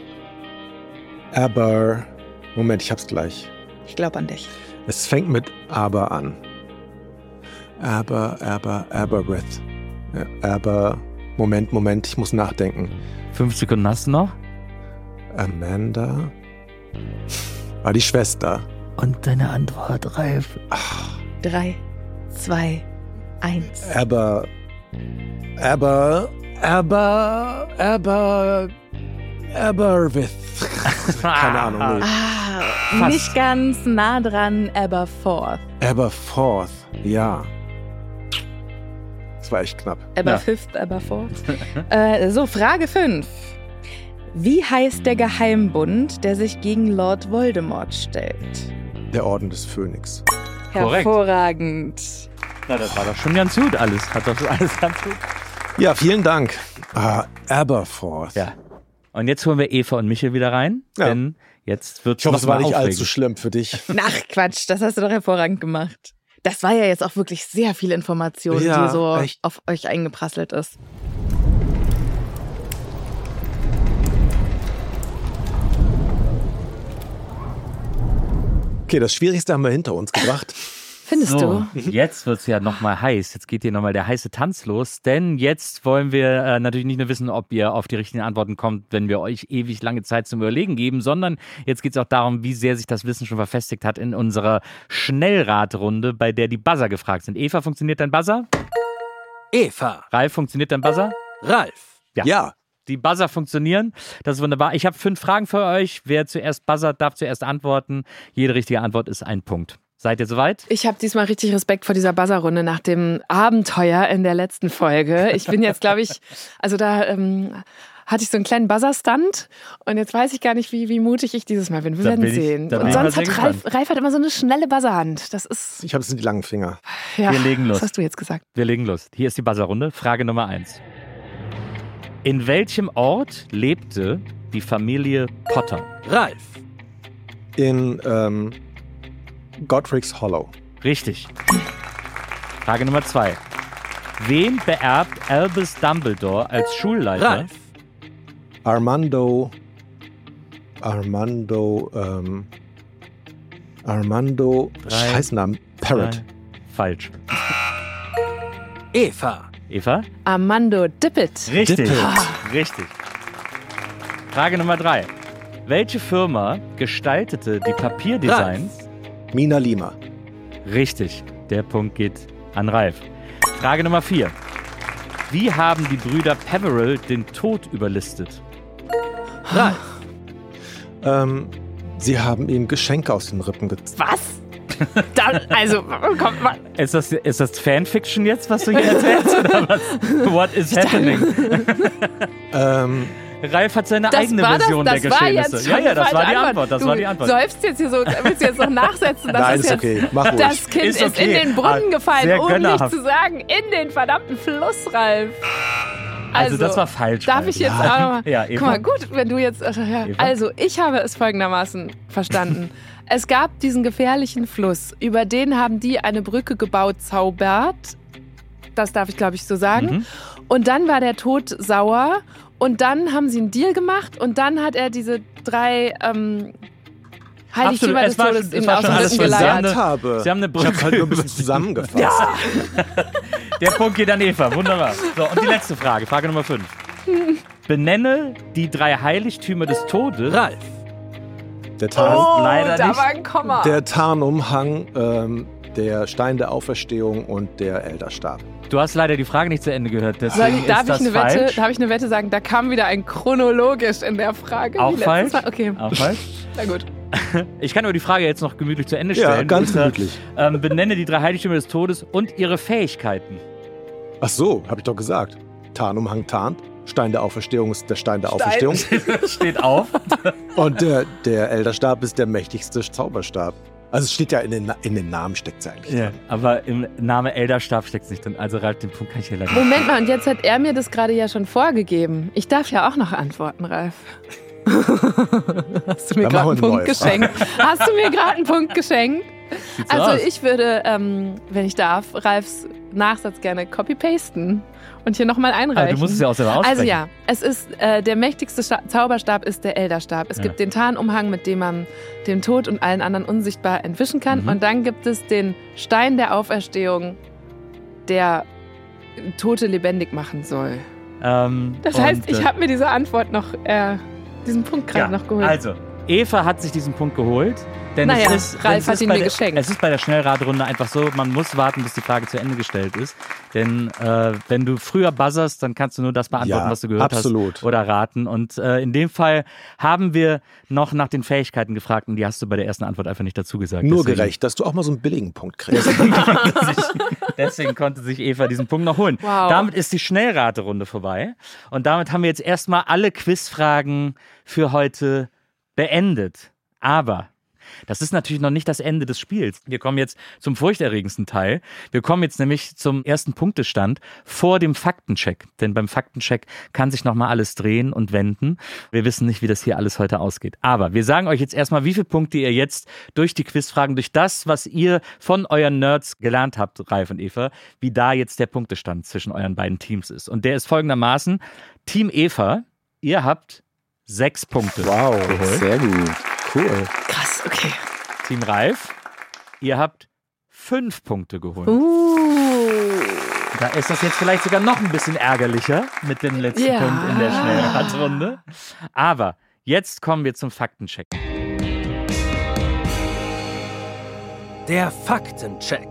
aber, Moment, ich hab's gleich. Ich glaube an dich. Es fängt mit aber an. Aber, aber, Aberbrith. Ja, aber, Moment, Moment, ich muss nachdenken. Fünf Sekunden hast du noch. Amanda war die Schwester. Und deine Antwort, Ralf. Drei, zwei, eins. Aber, aber, aber, aber, Aberwith. Keine Ahnung. Nee. Ah, Fast. nicht ganz nah dran, Aberforth. Aberforth, ja. Das war echt knapp. Aberfifth, Aberforth. äh, so, Frage fünf. Wie heißt der Geheimbund, der sich gegen Lord Voldemort stellt? Der Orden des Phönix. Korrekt. Hervorragend. Na, das war doch schon ganz gut alles. Hat doch alles ganz gut. Ja, vielen Dank. Ah, Aberforth. Ja. Und jetzt holen wir Eva und Michael wieder rein, Ja. denn jetzt wird Ich hoffe, es war nicht aufregend. allzu schlimm für dich. Ach Quatsch, das hast du doch hervorragend gemacht. Das war ja jetzt auch wirklich sehr viel Information, Ja, die so echt. auf euch eingeprasselt ist. Okay, das Schwierigste haben wir hinter uns gebracht. Findest So, du? jetzt wird es ja nochmal heiß. Jetzt geht hier nochmal der heiße Tanz los. Denn jetzt wollen wir äh, natürlich nicht nur wissen, ob ihr auf die richtigen Antworten kommt, wenn wir euch ewig lange Zeit zum Überlegen geben, sondern jetzt geht es auch darum, wie sehr sich das Wissen schon verfestigt hat in unserer Schnellraterunde, bei der die Buzzer gefragt sind. Eva, funktioniert dein Buzzer? Eva, Ralf, funktioniert dein Buzzer? Ralf, Ja. Ja. Die Buzzer funktionieren. Das ist wunderbar. Ich habe fünf Fragen für euch. Wer zuerst buzzert, darf zuerst antworten. Jede richtige Antwort ist ein Punkt. Seid ihr soweit? Ich habe diesmal richtig Respekt vor dieser Buzzerrunde nach dem Abenteuer in der letzten Folge. Ich bin jetzt, glaube ich, also da ähm, hatte ich so einen kleinen Buzzer-Stunt und jetzt weiß ich gar nicht, wie, wie mutig ich dieses Mal bin. Wir Da werden bin ich- sehen. da bin Und ich mal sonst sehr hat Ralf, gespannt. Ralf hat immer so eine schnelle Buzzerhand. Das ist, Ich habe es in die langen Finger. ja, Wir legen los. das hast du jetzt gesagt. Wir legen los. Hier ist die Buzzerrunde. Frage Nummer eins. In welchem Ort lebte die Familie Potter? Ralf, In ähm, Godric's Hollow. Richtig. Frage Nummer zwei. Wen beerbt Albus Dumbledore als Schulleiter? Ralf, Armando. Armando. Ähm, Armando. Drei, Scheißnamen. Parrot. Nein, falsch. Eva, Eva? Armando Dippet. Richtig. Dippet. Richtig. Frage Nummer drei. Welche Firma gestaltete die Papierdesigns? Mina Lima. Richtig. Der Punkt geht an Ralf. Frage Nummer vier. Wie haben die Brüder Peverell den Tod überlistet? Ralf, Ähm, sie haben ihm Geschenke aus den Rippen gezogen. Was? Dann, also, kommt mal. Ist das, ist das Fanfiction jetzt, was du hier erzählst? Oder was? What is happening? ähm... Ralf hat seine das eigene das, Version das der war Geschehnisse. Jetzt ja, ja, das war die Antwort. Antwort. Das du war die Antwort. Seufzt jetzt hier so, willst du jetzt noch nachsetzen? Das Nein, ist, ist jetzt, okay. Mach ruhig. Das Kind ist, ist okay. in den Brunnen gefallen, Sehr um gönnerhaft. nicht zu sagen, in den verdammten Fluss, Ralf. Also, also das war falsch. Darf ich jetzt ja. auch nochmal? Ja, Eva? Guck mal, gut, wenn du jetzt... Ja. Also, ich habe es folgendermaßen verstanden. Es gab diesen gefährlichen Fluss, über den haben die eine Brücke gebaut, Zaubert. Das darf ich, glaube ich, so sagen. Mhm. Und dann war der Tod sauer. Und dann haben sie einen Deal gemacht und dann hat er diese drei ähm, Heiligtümer des Todes ihm aus dem Rücken geleiert. Habe. Sie haben eine Brücke. Ich habe halt nur ein bisschen zusammengefasst. Ja. Der Punkt geht an Eva, wunderbar. So, und die letzte Frage, Frage Nummer fünf. Benenne die drei Heiligtümer des Todes. Ralf. Der Tarn, oh, leider da nicht. war ein Komma. Der Tarnumhang, ähm, der Stein der Auferstehung und der Elderstab. Du hast leider die Frage nicht zu Ende gehört, deswegen ich, darf ist das ich eine falsch. Wette, darf ich eine Wette sagen? Da kam wieder ein chronologisch in der Frage. Auch falsch. Mal. Okay. Auch falsch. Na gut. Ich kann aber die Frage jetzt noch gemütlich zu Ende stellen. Ja, ganz Und, äh, gemütlich. Ähm, benenne die drei Heiligtümer des Todes und ihre Fähigkeiten. Ach so, habe ich doch gesagt. Tarnumhang tarnt. Stein der Auferstehung ist der Stein der Stein. Auferstehung. Steht auf. Und der, der Elderstab ist der mächtigste Zauberstab. Also es steht ja in den, Na- in den Namen, steckt es eigentlich Ja, drin. aber im Name Elderstab steckt es nicht drin. Also Ralf, den Punkt kann ich hier leider nicht. Moment mal, und jetzt hat er mir das gerade ja schon vorgegeben. Ich darf ja auch noch antworten, Ralf. Hast du mir Dann gerade machen wir einen ein Punkt neues. geschenkt? Hast du mir gerade einen Punkt geschenkt? Sieht so Also aus. ich würde, ähm, wenn ich darf, Ralfs Nachsatz gerne copy-pasten und hier nochmal einreichen. Aber du musst es ja auch selber aussprechen. Also ja, es ist äh, der mächtigste Sta- Zauberstab ist der Elderstab. Es Ja. gibt den Tarnumhang, mit dem man den Tod und allen anderen unsichtbar entwischen kann. Mhm. Und dann gibt es den Stein der Auferstehung, der Tote lebendig machen soll. Ähm, Das und, heißt, ich äh, habe mir diese Antwort noch, äh, diesen Punkt gerade ja, noch geholt. Also, Eva hat sich diesen Punkt geholt. Denn Naja, es ist, Ralf denn es hat ist ihn bei mir der, geschenkt. Es ist bei der Schnellradrunde einfach so, man muss warten, bis die Frage zu Ende gestellt ist. Denn äh, wenn du früher buzzerst, dann kannst du nur das beantworten, Ja, was du gehört absolut. hast oder raten. Und äh, in dem Fall haben wir noch nach den Fähigkeiten gefragt und die hast du bei der ersten Antwort einfach nicht dazu gesagt. Nur Deswegen- gerecht, dass du auch mal so einen billigen Punkt kriegst. konnte sich, deswegen konnte sich Eva diesen Punkt noch holen. Wow. Damit ist die Schnellraterunde vorbei. Und damit haben wir jetzt erstmal alle Quizfragen für heute beendet. Aber das ist natürlich noch nicht das Ende des Spiels. Wir kommen jetzt zum furchterregendsten Teil. Wir kommen jetzt nämlich zum ersten Punktestand vor dem Faktencheck. Denn beim Faktencheck kann sich nochmal alles drehen und wenden. Wir wissen nicht, wie das hier alles heute ausgeht. Aber wir sagen euch jetzt erstmal, wie viele Punkte ihr jetzt durch die Quizfragen, durch das, was ihr von euren Nerds gelernt habt, Ralf und Eva, wie da jetzt der Punktestand zwischen euren beiden Teams ist. Und der ist folgendermaßen. Team Eva, ihr habt sechs Punkte Wow, geholt. Sehr gut. cool. Krass, okay. Team Ralf, ihr habt fünf Punkte geholt. Uh. Da ist das jetzt vielleicht sogar noch ein bisschen ärgerlicher mit dem letzten Ja. Punkt in der Schnellradrunde. Aber jetzt kommen wir zum Faktencheck. Der Faktencheck.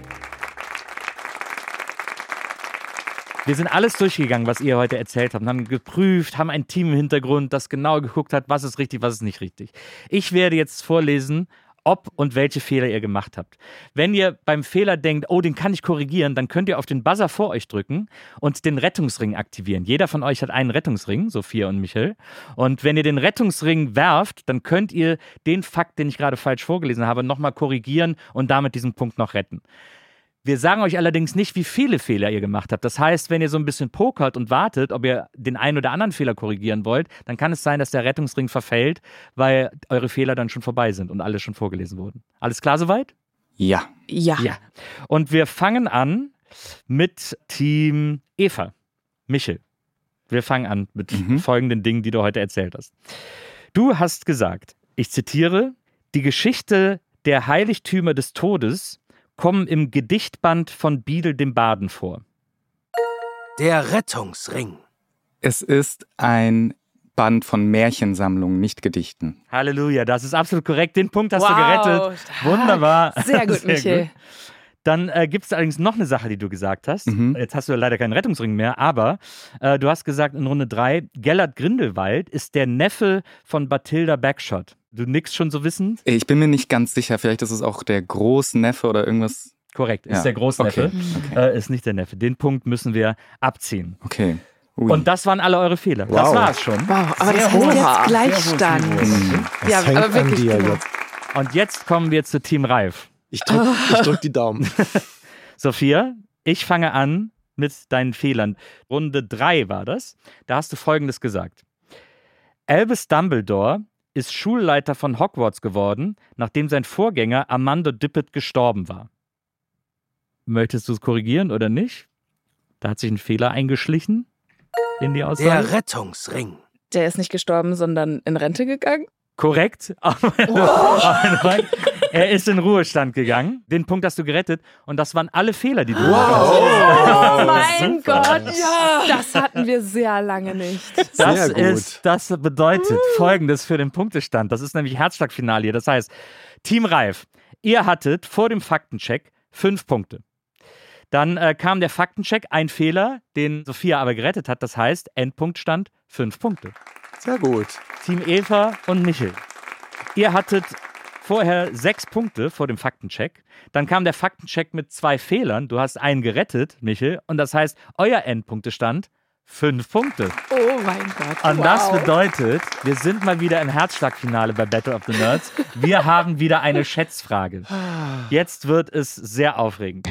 Wir sind alles durchgegangen, was ihr heute erzählt habt, haben geprüft, haben ein Team im Hintergrund, das genau geguckt hat, was ist richtig, was ist nicht richtig. Ich werde jetzt vorlesen, ob und welche Fehler ihr gemacht habt. Wenn ihr beim Fehler denkt, oh, den kann ich korrigieren, dann könnt ihr auf den Buzzer vor euch drücken und den Rettungsring aktivieren. Jeder von euch hat einen Rettungsring, Sophia und Michael. Und wenn ihr den Rettungsring werft, dann könnt ihr den Fakt, den ich gerade falsch vorgelesen habe, nochmal korrigieren und damit diesen Punkt noch retten. Wir sagen euch allerdings nicht, wie viele Fehler ihr gemacht habt. Das heißt, wenn ihr so ein bisschen pokert und wartet, ob ihr den einen oder anderen Fehler korrigieren wollt, dann kann es sein, dass der Rettungsring verfällt, weil eure Fehler dann schon vorbei sind und alle schon vorgelesen wurden. Alles klar soweit? Ja. Ja. Ja. Und wir fangen an mit Team Eva. Michel, wir fangen an mit Mhm. folgenden Dingen, die du heute erzählt hast. Du hast gesagt, ich zitiere, die Geschichte der Heiligtümer des Todes kommen im Gedichtband von Biedel dem Barden vor. Der Rettungsring. Es ist ein Band von Märchensammlungen, nicht Gedichten. Halleluja, das ist absolut korrekt. Den Punkt hast Wow, du gerettet. stark. Wunderbar. Sehr gut, Michael. gut. Dann äh, gibt es allerdings noch eine Sache, die du gesagt hast. Mhm. Jetzt hast du leider keinen Rettungsring mehr, aber äh, du hast gesagt in Runde drei, Gellert Grindelwald ist der Neffe von Bathilda Bagshot. Du nickst schon so wissend? Ich bin mir nicht ganz sicher. Vielleicht ist es auch der Großneffe oder irgendwas. Korrekt, ist Ja. der Großneffe. Okay. Okay. Äh, ist nicht der Neffe. Den Punkt müssen wir abziehen. Okay. Ui. Und das waren alle eure Fehler. Das Wow. war's schon. Wow, aber Sehr das hoch. ist jetzt Sehr Gleichstand. hohes Niveau. Mhm. Das Ja, hängt aber an wirklich, dir genau. jetzt. Und jetzt kommen wir zu Team Ralf. Ich drück, ich drück die Daumen. Sophia, ich fange an mit deinen Fehlern. Runde drei war das. Da hast du Folgendes gesagt. Albus Dumbledore ist Schulleiter von Hogwarts geworden, nachdem sein Vorgänger Armando Dippet gestorben war. Möchtest du es korrigieren oder nicht? Da hat sich ein Fehler eingeschlichen in die Aussage. Der Rettungsring. Der ist nicht gestorben, sondern in Rente gegangen. Korrekt. Er ist in Ruhestand gegangen. Den Punkt hast du gerettet. Und das waren alle Fehler, die du gemacht hast. Oh mein Super. Gott, das hatten wir sehr lange nicht. Das Sehr gut. ist, das bedeutet Folgendes für den Punktestand. Das ist nämlich Herzschlagfinale hier. Das heißt, Team Ralf, ihr hattet vor dem Faktencheck fünf Punkte. Dann äh, kam der Faktencheck, ein Fehler, den Sophia aber gerettet hat. Das heißt, Endpunktstand fünf Punkte. Sehr gut. Team Eva und Michel. Ihr hattet vorher sechs Punkte vor dem Faktencheck. Dann kam der Faktencheck mit zwei Fehlern. Du hast einen gerettet, Michel. Und das heißt, euer Endpunktestand fünf Punkte. Oh mein Gott. Und wow. das bedeutet, wir sind mal wieder im Herzschlagfinale bei Battle of the Nerds. Wir haben wieder eine Schätzfrage. Jetzt wird es sehr aufregend.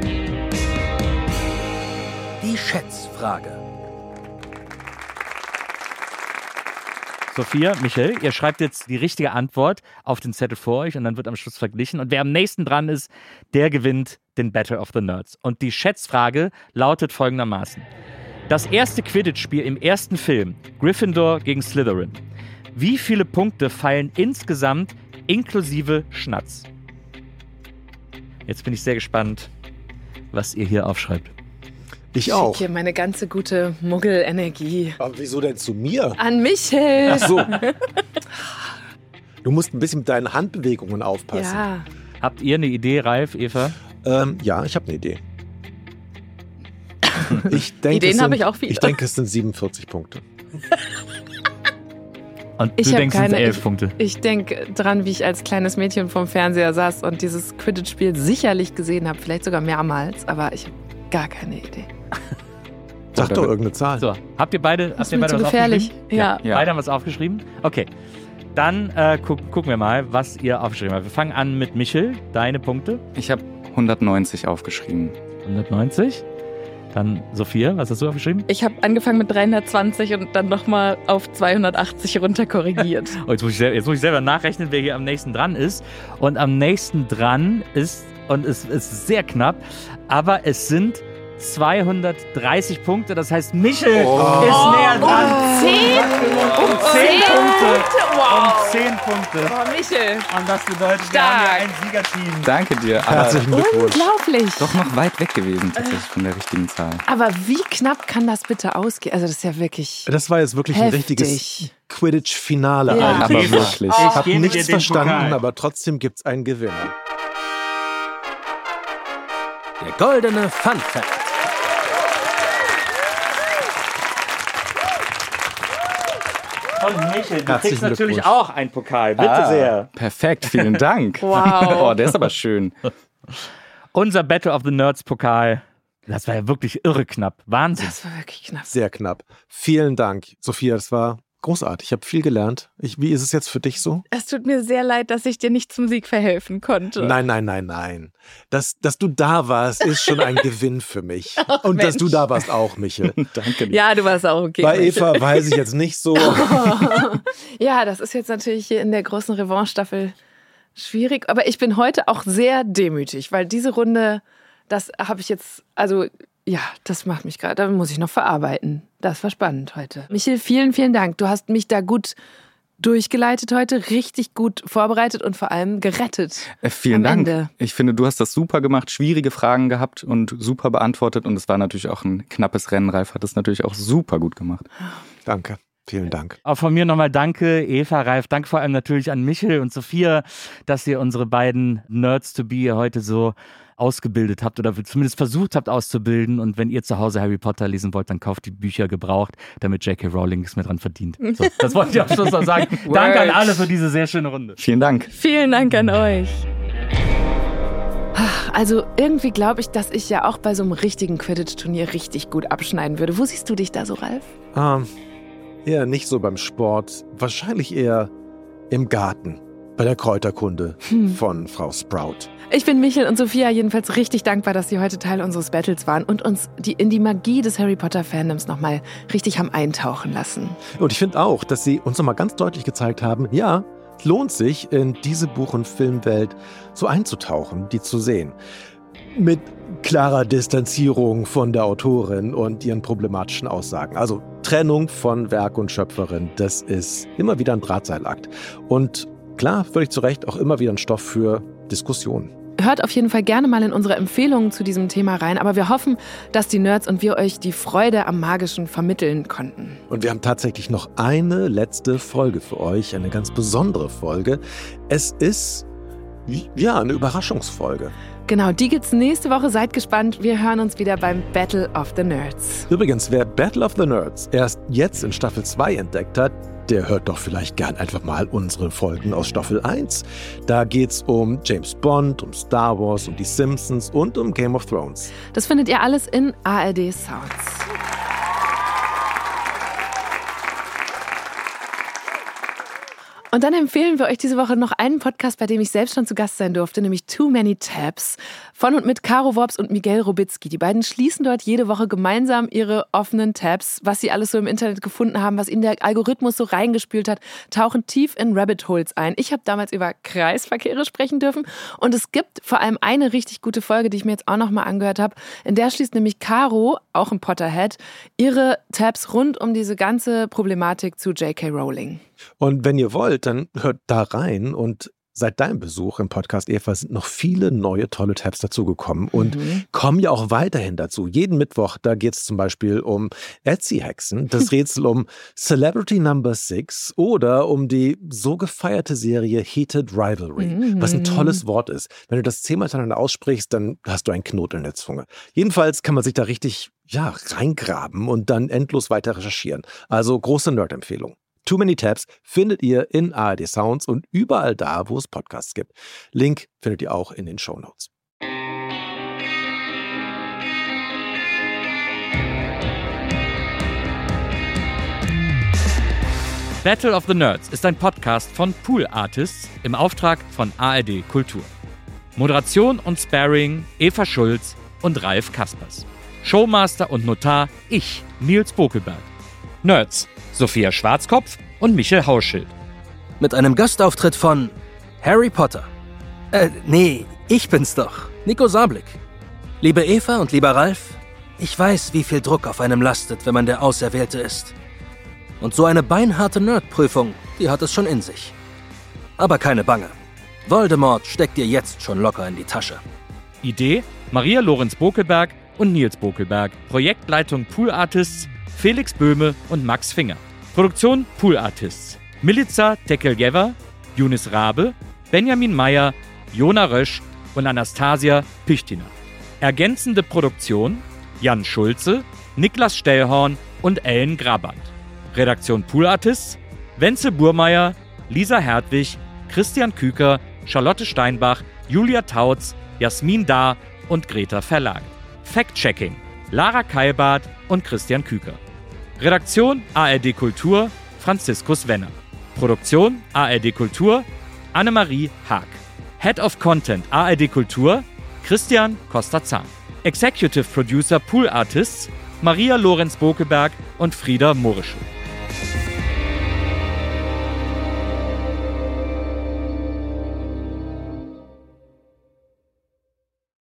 Die Schätzfrage. Sophia, Michel, ihr schreibt jetzt die richtige Antwort auf den Zettel vor euch und dann wird am Schluss verglichen. Und wer am nächsten dran ist, der gewinnt den Battle of the Nerds. Und die Schätzfrage lautet folgendermaßen. Das erste Quidditch-Spiel im ersten Film, Gryffindor gegen Slytherin. Wie viele Punkte fallen insgesamt inklusive Schnatz? Jetzt bin ich sehr gespannt, was ihr hier aufschreibt. Ich Ich auch. schicke hier meine ganze gute Muggelenergie Aber wieso denn zu mir? an Michel. Ach so. Du musst ein bisschen mit deinen Handbewegungen aufpassen. Ja. Habt ihr eine Idee, Ralf, Eva? Ähm, ja, ich habe eine Idee. Ich denke, Ideen es habe sind- ich auch viele. Ich denke, es sind siebenundvierzig Punkte. Und Ich du hab denkst, es sind keine- elf ich- Punkte. Ich denke dran, wie ich als kleines Mädchen vorm Fernseher saß und dieses Quidditch-Spiel sicherlich gesehen habe, vielleicht sogar mehrmals, aber ich habe gar keine Idee. Sag doch irgendeine Zahl. So, habt ihr beide, Das habt ist ihr mir beide zu was gefährlich. aufgeschrieben? Ja. Ja. Beide haben was aufgeschrieben? Okay. Dann äh, guck, gucken wir mal, was ihr aufgeschrieben habt. Wir fangen an mit Michel. Deine Punkte. Ich habe hundertneunzig aufgeschrieben. hundertneunzig. Dann Sophia, was hast du aufgeschrieben? Ich habe angefangen mit dreihundertzwanzig und dann nochmal auf zweihundertachtzig runter korrigiert. Oh, jetzt, muss ich selber, jetzt muss ich selber nachrechnen, wer hier am nächsten dran ist. Und am nächsten dran ist, und es ist sehr knapp, aber es sind zweihundertdreißig Punkte. Das heißt, Michel Oh. ist näher dran. Zehn? Um zehn Punkte. Wow. Um zehn Punkte. Oh, Michel. Und das bedeutet, wir Stark. haben hier ein Siegerteam. Danke dir. Aber Herzlichen Glückwunsch. Unglaublich. doch noch weit weg gewesen, tatsächlich von der richtigen Zahl. Aber wie knapp kann das bitte ausgehen? Also das ist ja wirklich Das war jetzt wirklich ein heftig. richtiges Quidditch-Finale. Ja. eigentlich. Aber Eva, wirklich. Ich Ich habe gebe nichts dir den verstanden, Pokal. aber trotzdem gibt es einen Gewinner. Der goldene Fun Fact. Und Michel, du Herzlichen kriegst natürlich Glückwunsch. auch einen Pokal. Bitte Ah, sehr. Perfekt, vielen Dank. Wow. Oh, der ist aber schön. Unser Battle of the Nerds Pokal. Das war ja wirklich irre knapp. Wahnsinn. Das war wirklich knapp. Sehr knapp. Vielen Dank, Sophia. Das war großartig. Ich habe viel gelernt. Ich, wie ist es jetzt für dich so? Es tut mir sehr leid, dass ich dir nicht zum Sieg verhelfen konnte. Nein, nein, nein, nein. Dass, dass du da warst, ist schon ein Gewinn für mich. Und dass du Mensch. da warst auch, Michel. Danke dir. Ja, du warst auch okay. Bei Michel. Eva weiß ich jetzt nicht so. Ja, das ist jetzt natürlich hier in der großen Revanche-Staffel schwierig. Aber ich bin heute auch sehr demütig, weil diese Runde, das habe ich jetzt, also ja, das macht mich gerade, da muss ich noch verarbeiten. Das war spannend heute. Michel, vielen, vielen Dank. Du hast mich da gut durchgeleitet heute, richtig gut vorbereitet und vor allem gerettet. Äh, vielen am Dank. Ende. Ich finde, du hast das super gemacht, schwierige Fragen gehabt und super beantwortet. Und es war natürlich auch ein knappes Rennen. Ralf hat es natürlich auch super gut gemacht. Danke. Vielen Dank. Auch von mir nochmal danke, Eva, Ralf. Danke vor allem natürlich an Michel und Sophia, dass ihr unsere beiden Nerds to be heute so ausgebildet habt oder zumindest versucht habt auszubilden. Und wenn ihr zu Hause Harry Potter lesen wollt, dann kauft die Bücher gebraucht, damit J K. Rowling nichts mehr dran verdient. So, das wollte ich am Schluss noch sagen. Danke an alle für diese sehr schöne Runde. Vielen Dank. Vielen Dank an euch. Also irgendwie glaube ich, dass ich ja auch bei so einem richtigen Quidditch-Turnier richtig gut abschneiden würde. Wo siehst du dich da so, Ralf? Ähm, eher nicht so beim Sport. Wahrscheinlich eher im Garten. Bei der Kräuterkunde hm. von Frau Sprout. Ich bin Michel und Sophia jedenfalls richtig dankbar, dass Sie heute Teil unseres Battles waren und uns die, in die Magie des Harry Potter-Fandoms nochmal richtig haben eintauchen lassen. Und ich finde auch, dass Sie uns nochmal ganz deutlich gezeigt haben, ja, es lohnt sich, in diese Buch- und Filmwelt so einzutauchen, die zu sehen. Mit klarer Distanzierung von der Autorin und ihren problematischen Aussagen. Also Trennung von Werk und Schöpferin, das ist immer wieder ein Drahtseilakt. Und klar, völlig zu Recht, auch immer wieder ein Stoff für Diskussionen. Hört auf jeden Fall gerne mal in unsere Empfehlungen zu diesem Thema rein, aber wir hoffen, dass die Nerds und wir euch die Freude am Magischen vermitteln konnten. Und wir haben tatsächlich noch eine letzte Folge für euch, eine ganz besondere Folge. Es ist, ja, eine Überraschungsfolge. Genau, die gibt's nächste Woche. Seid gespannt. Wir hören uns wieder beim Battle of the Nerds. Übrigens, wer Battle of the Nerds erst jetzt in Staffel zwei entdeckt hat, der hört doch vielleicht gern einfach mal unsere Folgen aus Staffel eins. Da geht's um James Bond, um Star Wars, um die Simpsons und um Game of Thrones. Das findet ihr alles in A R D Sounds. Und dann empfehlen wir euch diese Woche noch einen Podcast, bei dem ich selbst schon zu Gast sein durfte, nämlich Too Many Tabs von und mit Caro Worps und Miguel Robitzky. Die beiden schließen dort jede Woche gemeinsam ihre offenen Tabs, was sie alles so im Internet gefunden haben, was ihnen der Algorithmus so reingespült hat, tauchen tief in Rabbit Holes ein. Ich habe damals über Kreisverkehre sprechen dürfen und es gibt vor allem eine richtig gute Folge, die ich mir jetzt auch noch mal angehört habe. In der schließt nämlich Caro, auch ein Potterhead, ihre Tabs rund um diese ganze Problematik zu J K. Rowling. Und wenn ihr wollt, dann hört da rein und seit deinem Besuch im Podcast Eva sind noch viele neue tolle Tabs dazugekommen und mhm. kommen ja auch weiterhin dazu. Jeden Mittwoch, da geht es zum Beispiel um Etsy-Hexen, das Rätsel um Celebrity Number Six oder um die so gefeierte Serie Heated Rivalry, mhm. was ein tolles Wort ist. Wenn du das zehnmal miteinander aussprichst, dann hast du einen Knoten in der Zunge. Jedenfalls kann man sich da richtig ja, reingraben und dann endlos weiter recherchieren. Also große Nerd-Empfehlung. Too Many Tabs findet ihr in A R D Sounds und überall da, wo es Podcasts gibt. Link findet ihr auch in den Shownotes. Battle of the Nerds ist ein Podcast von Pool Artists im Auftrag von A R D Kultur. Moderation und Sparring Eva Schulz und Ralf Kaspers. Showmaster und Notar ich, Nils Bokelberg. Nerds Sophia Schwarzkopf und Michel Hauschild. Mit einem Gastauftritt von Harry Potter. Äh, nee, ich bin's doch, Nico Sablik. Liebe Eva und lieber Ralf, ich weiß, wie viel Druck auf einem lastet, wenn man der Auserwählte ist. Und so eine beinharte Nerdprüfung, die hat es schon in sich. Aber keine Bange. Voldemort steckt dir jetzt schon locker in die Tasche. Idee: Maria Lorenz Bokelberg und Nils Bokelberg. Projektleitung Pool Artists Felix Böhme und Max Finger. Produktion Pool Artists. Milica Tekeljeva, Yunis Rabe, Benjamin Meyer, Jona Rösch und Anastasia Pichtina. Ergänzende Produktion Jan Schulze, Niklas Stellhorn und Ellen Graband. Redaktion Pool Artists Wenzel Burmeier, Lisa Hertwig, Christian Küker, Charlotte Steinbach, Julia Tautz, Jasmin Dahr und Greta Verlag. Fact-Checking Lara Keilbart und Christian Küker. Redaktion A R D Kultur, Franziskus Wenner. Produktion A R D Kultur, Annemarie Haag. Head of Content A R D Kultur, Christian Costa-Zahn. Executive Producer Pool Artists, Maria Lorenz Bokelberg und Frieda Morischel.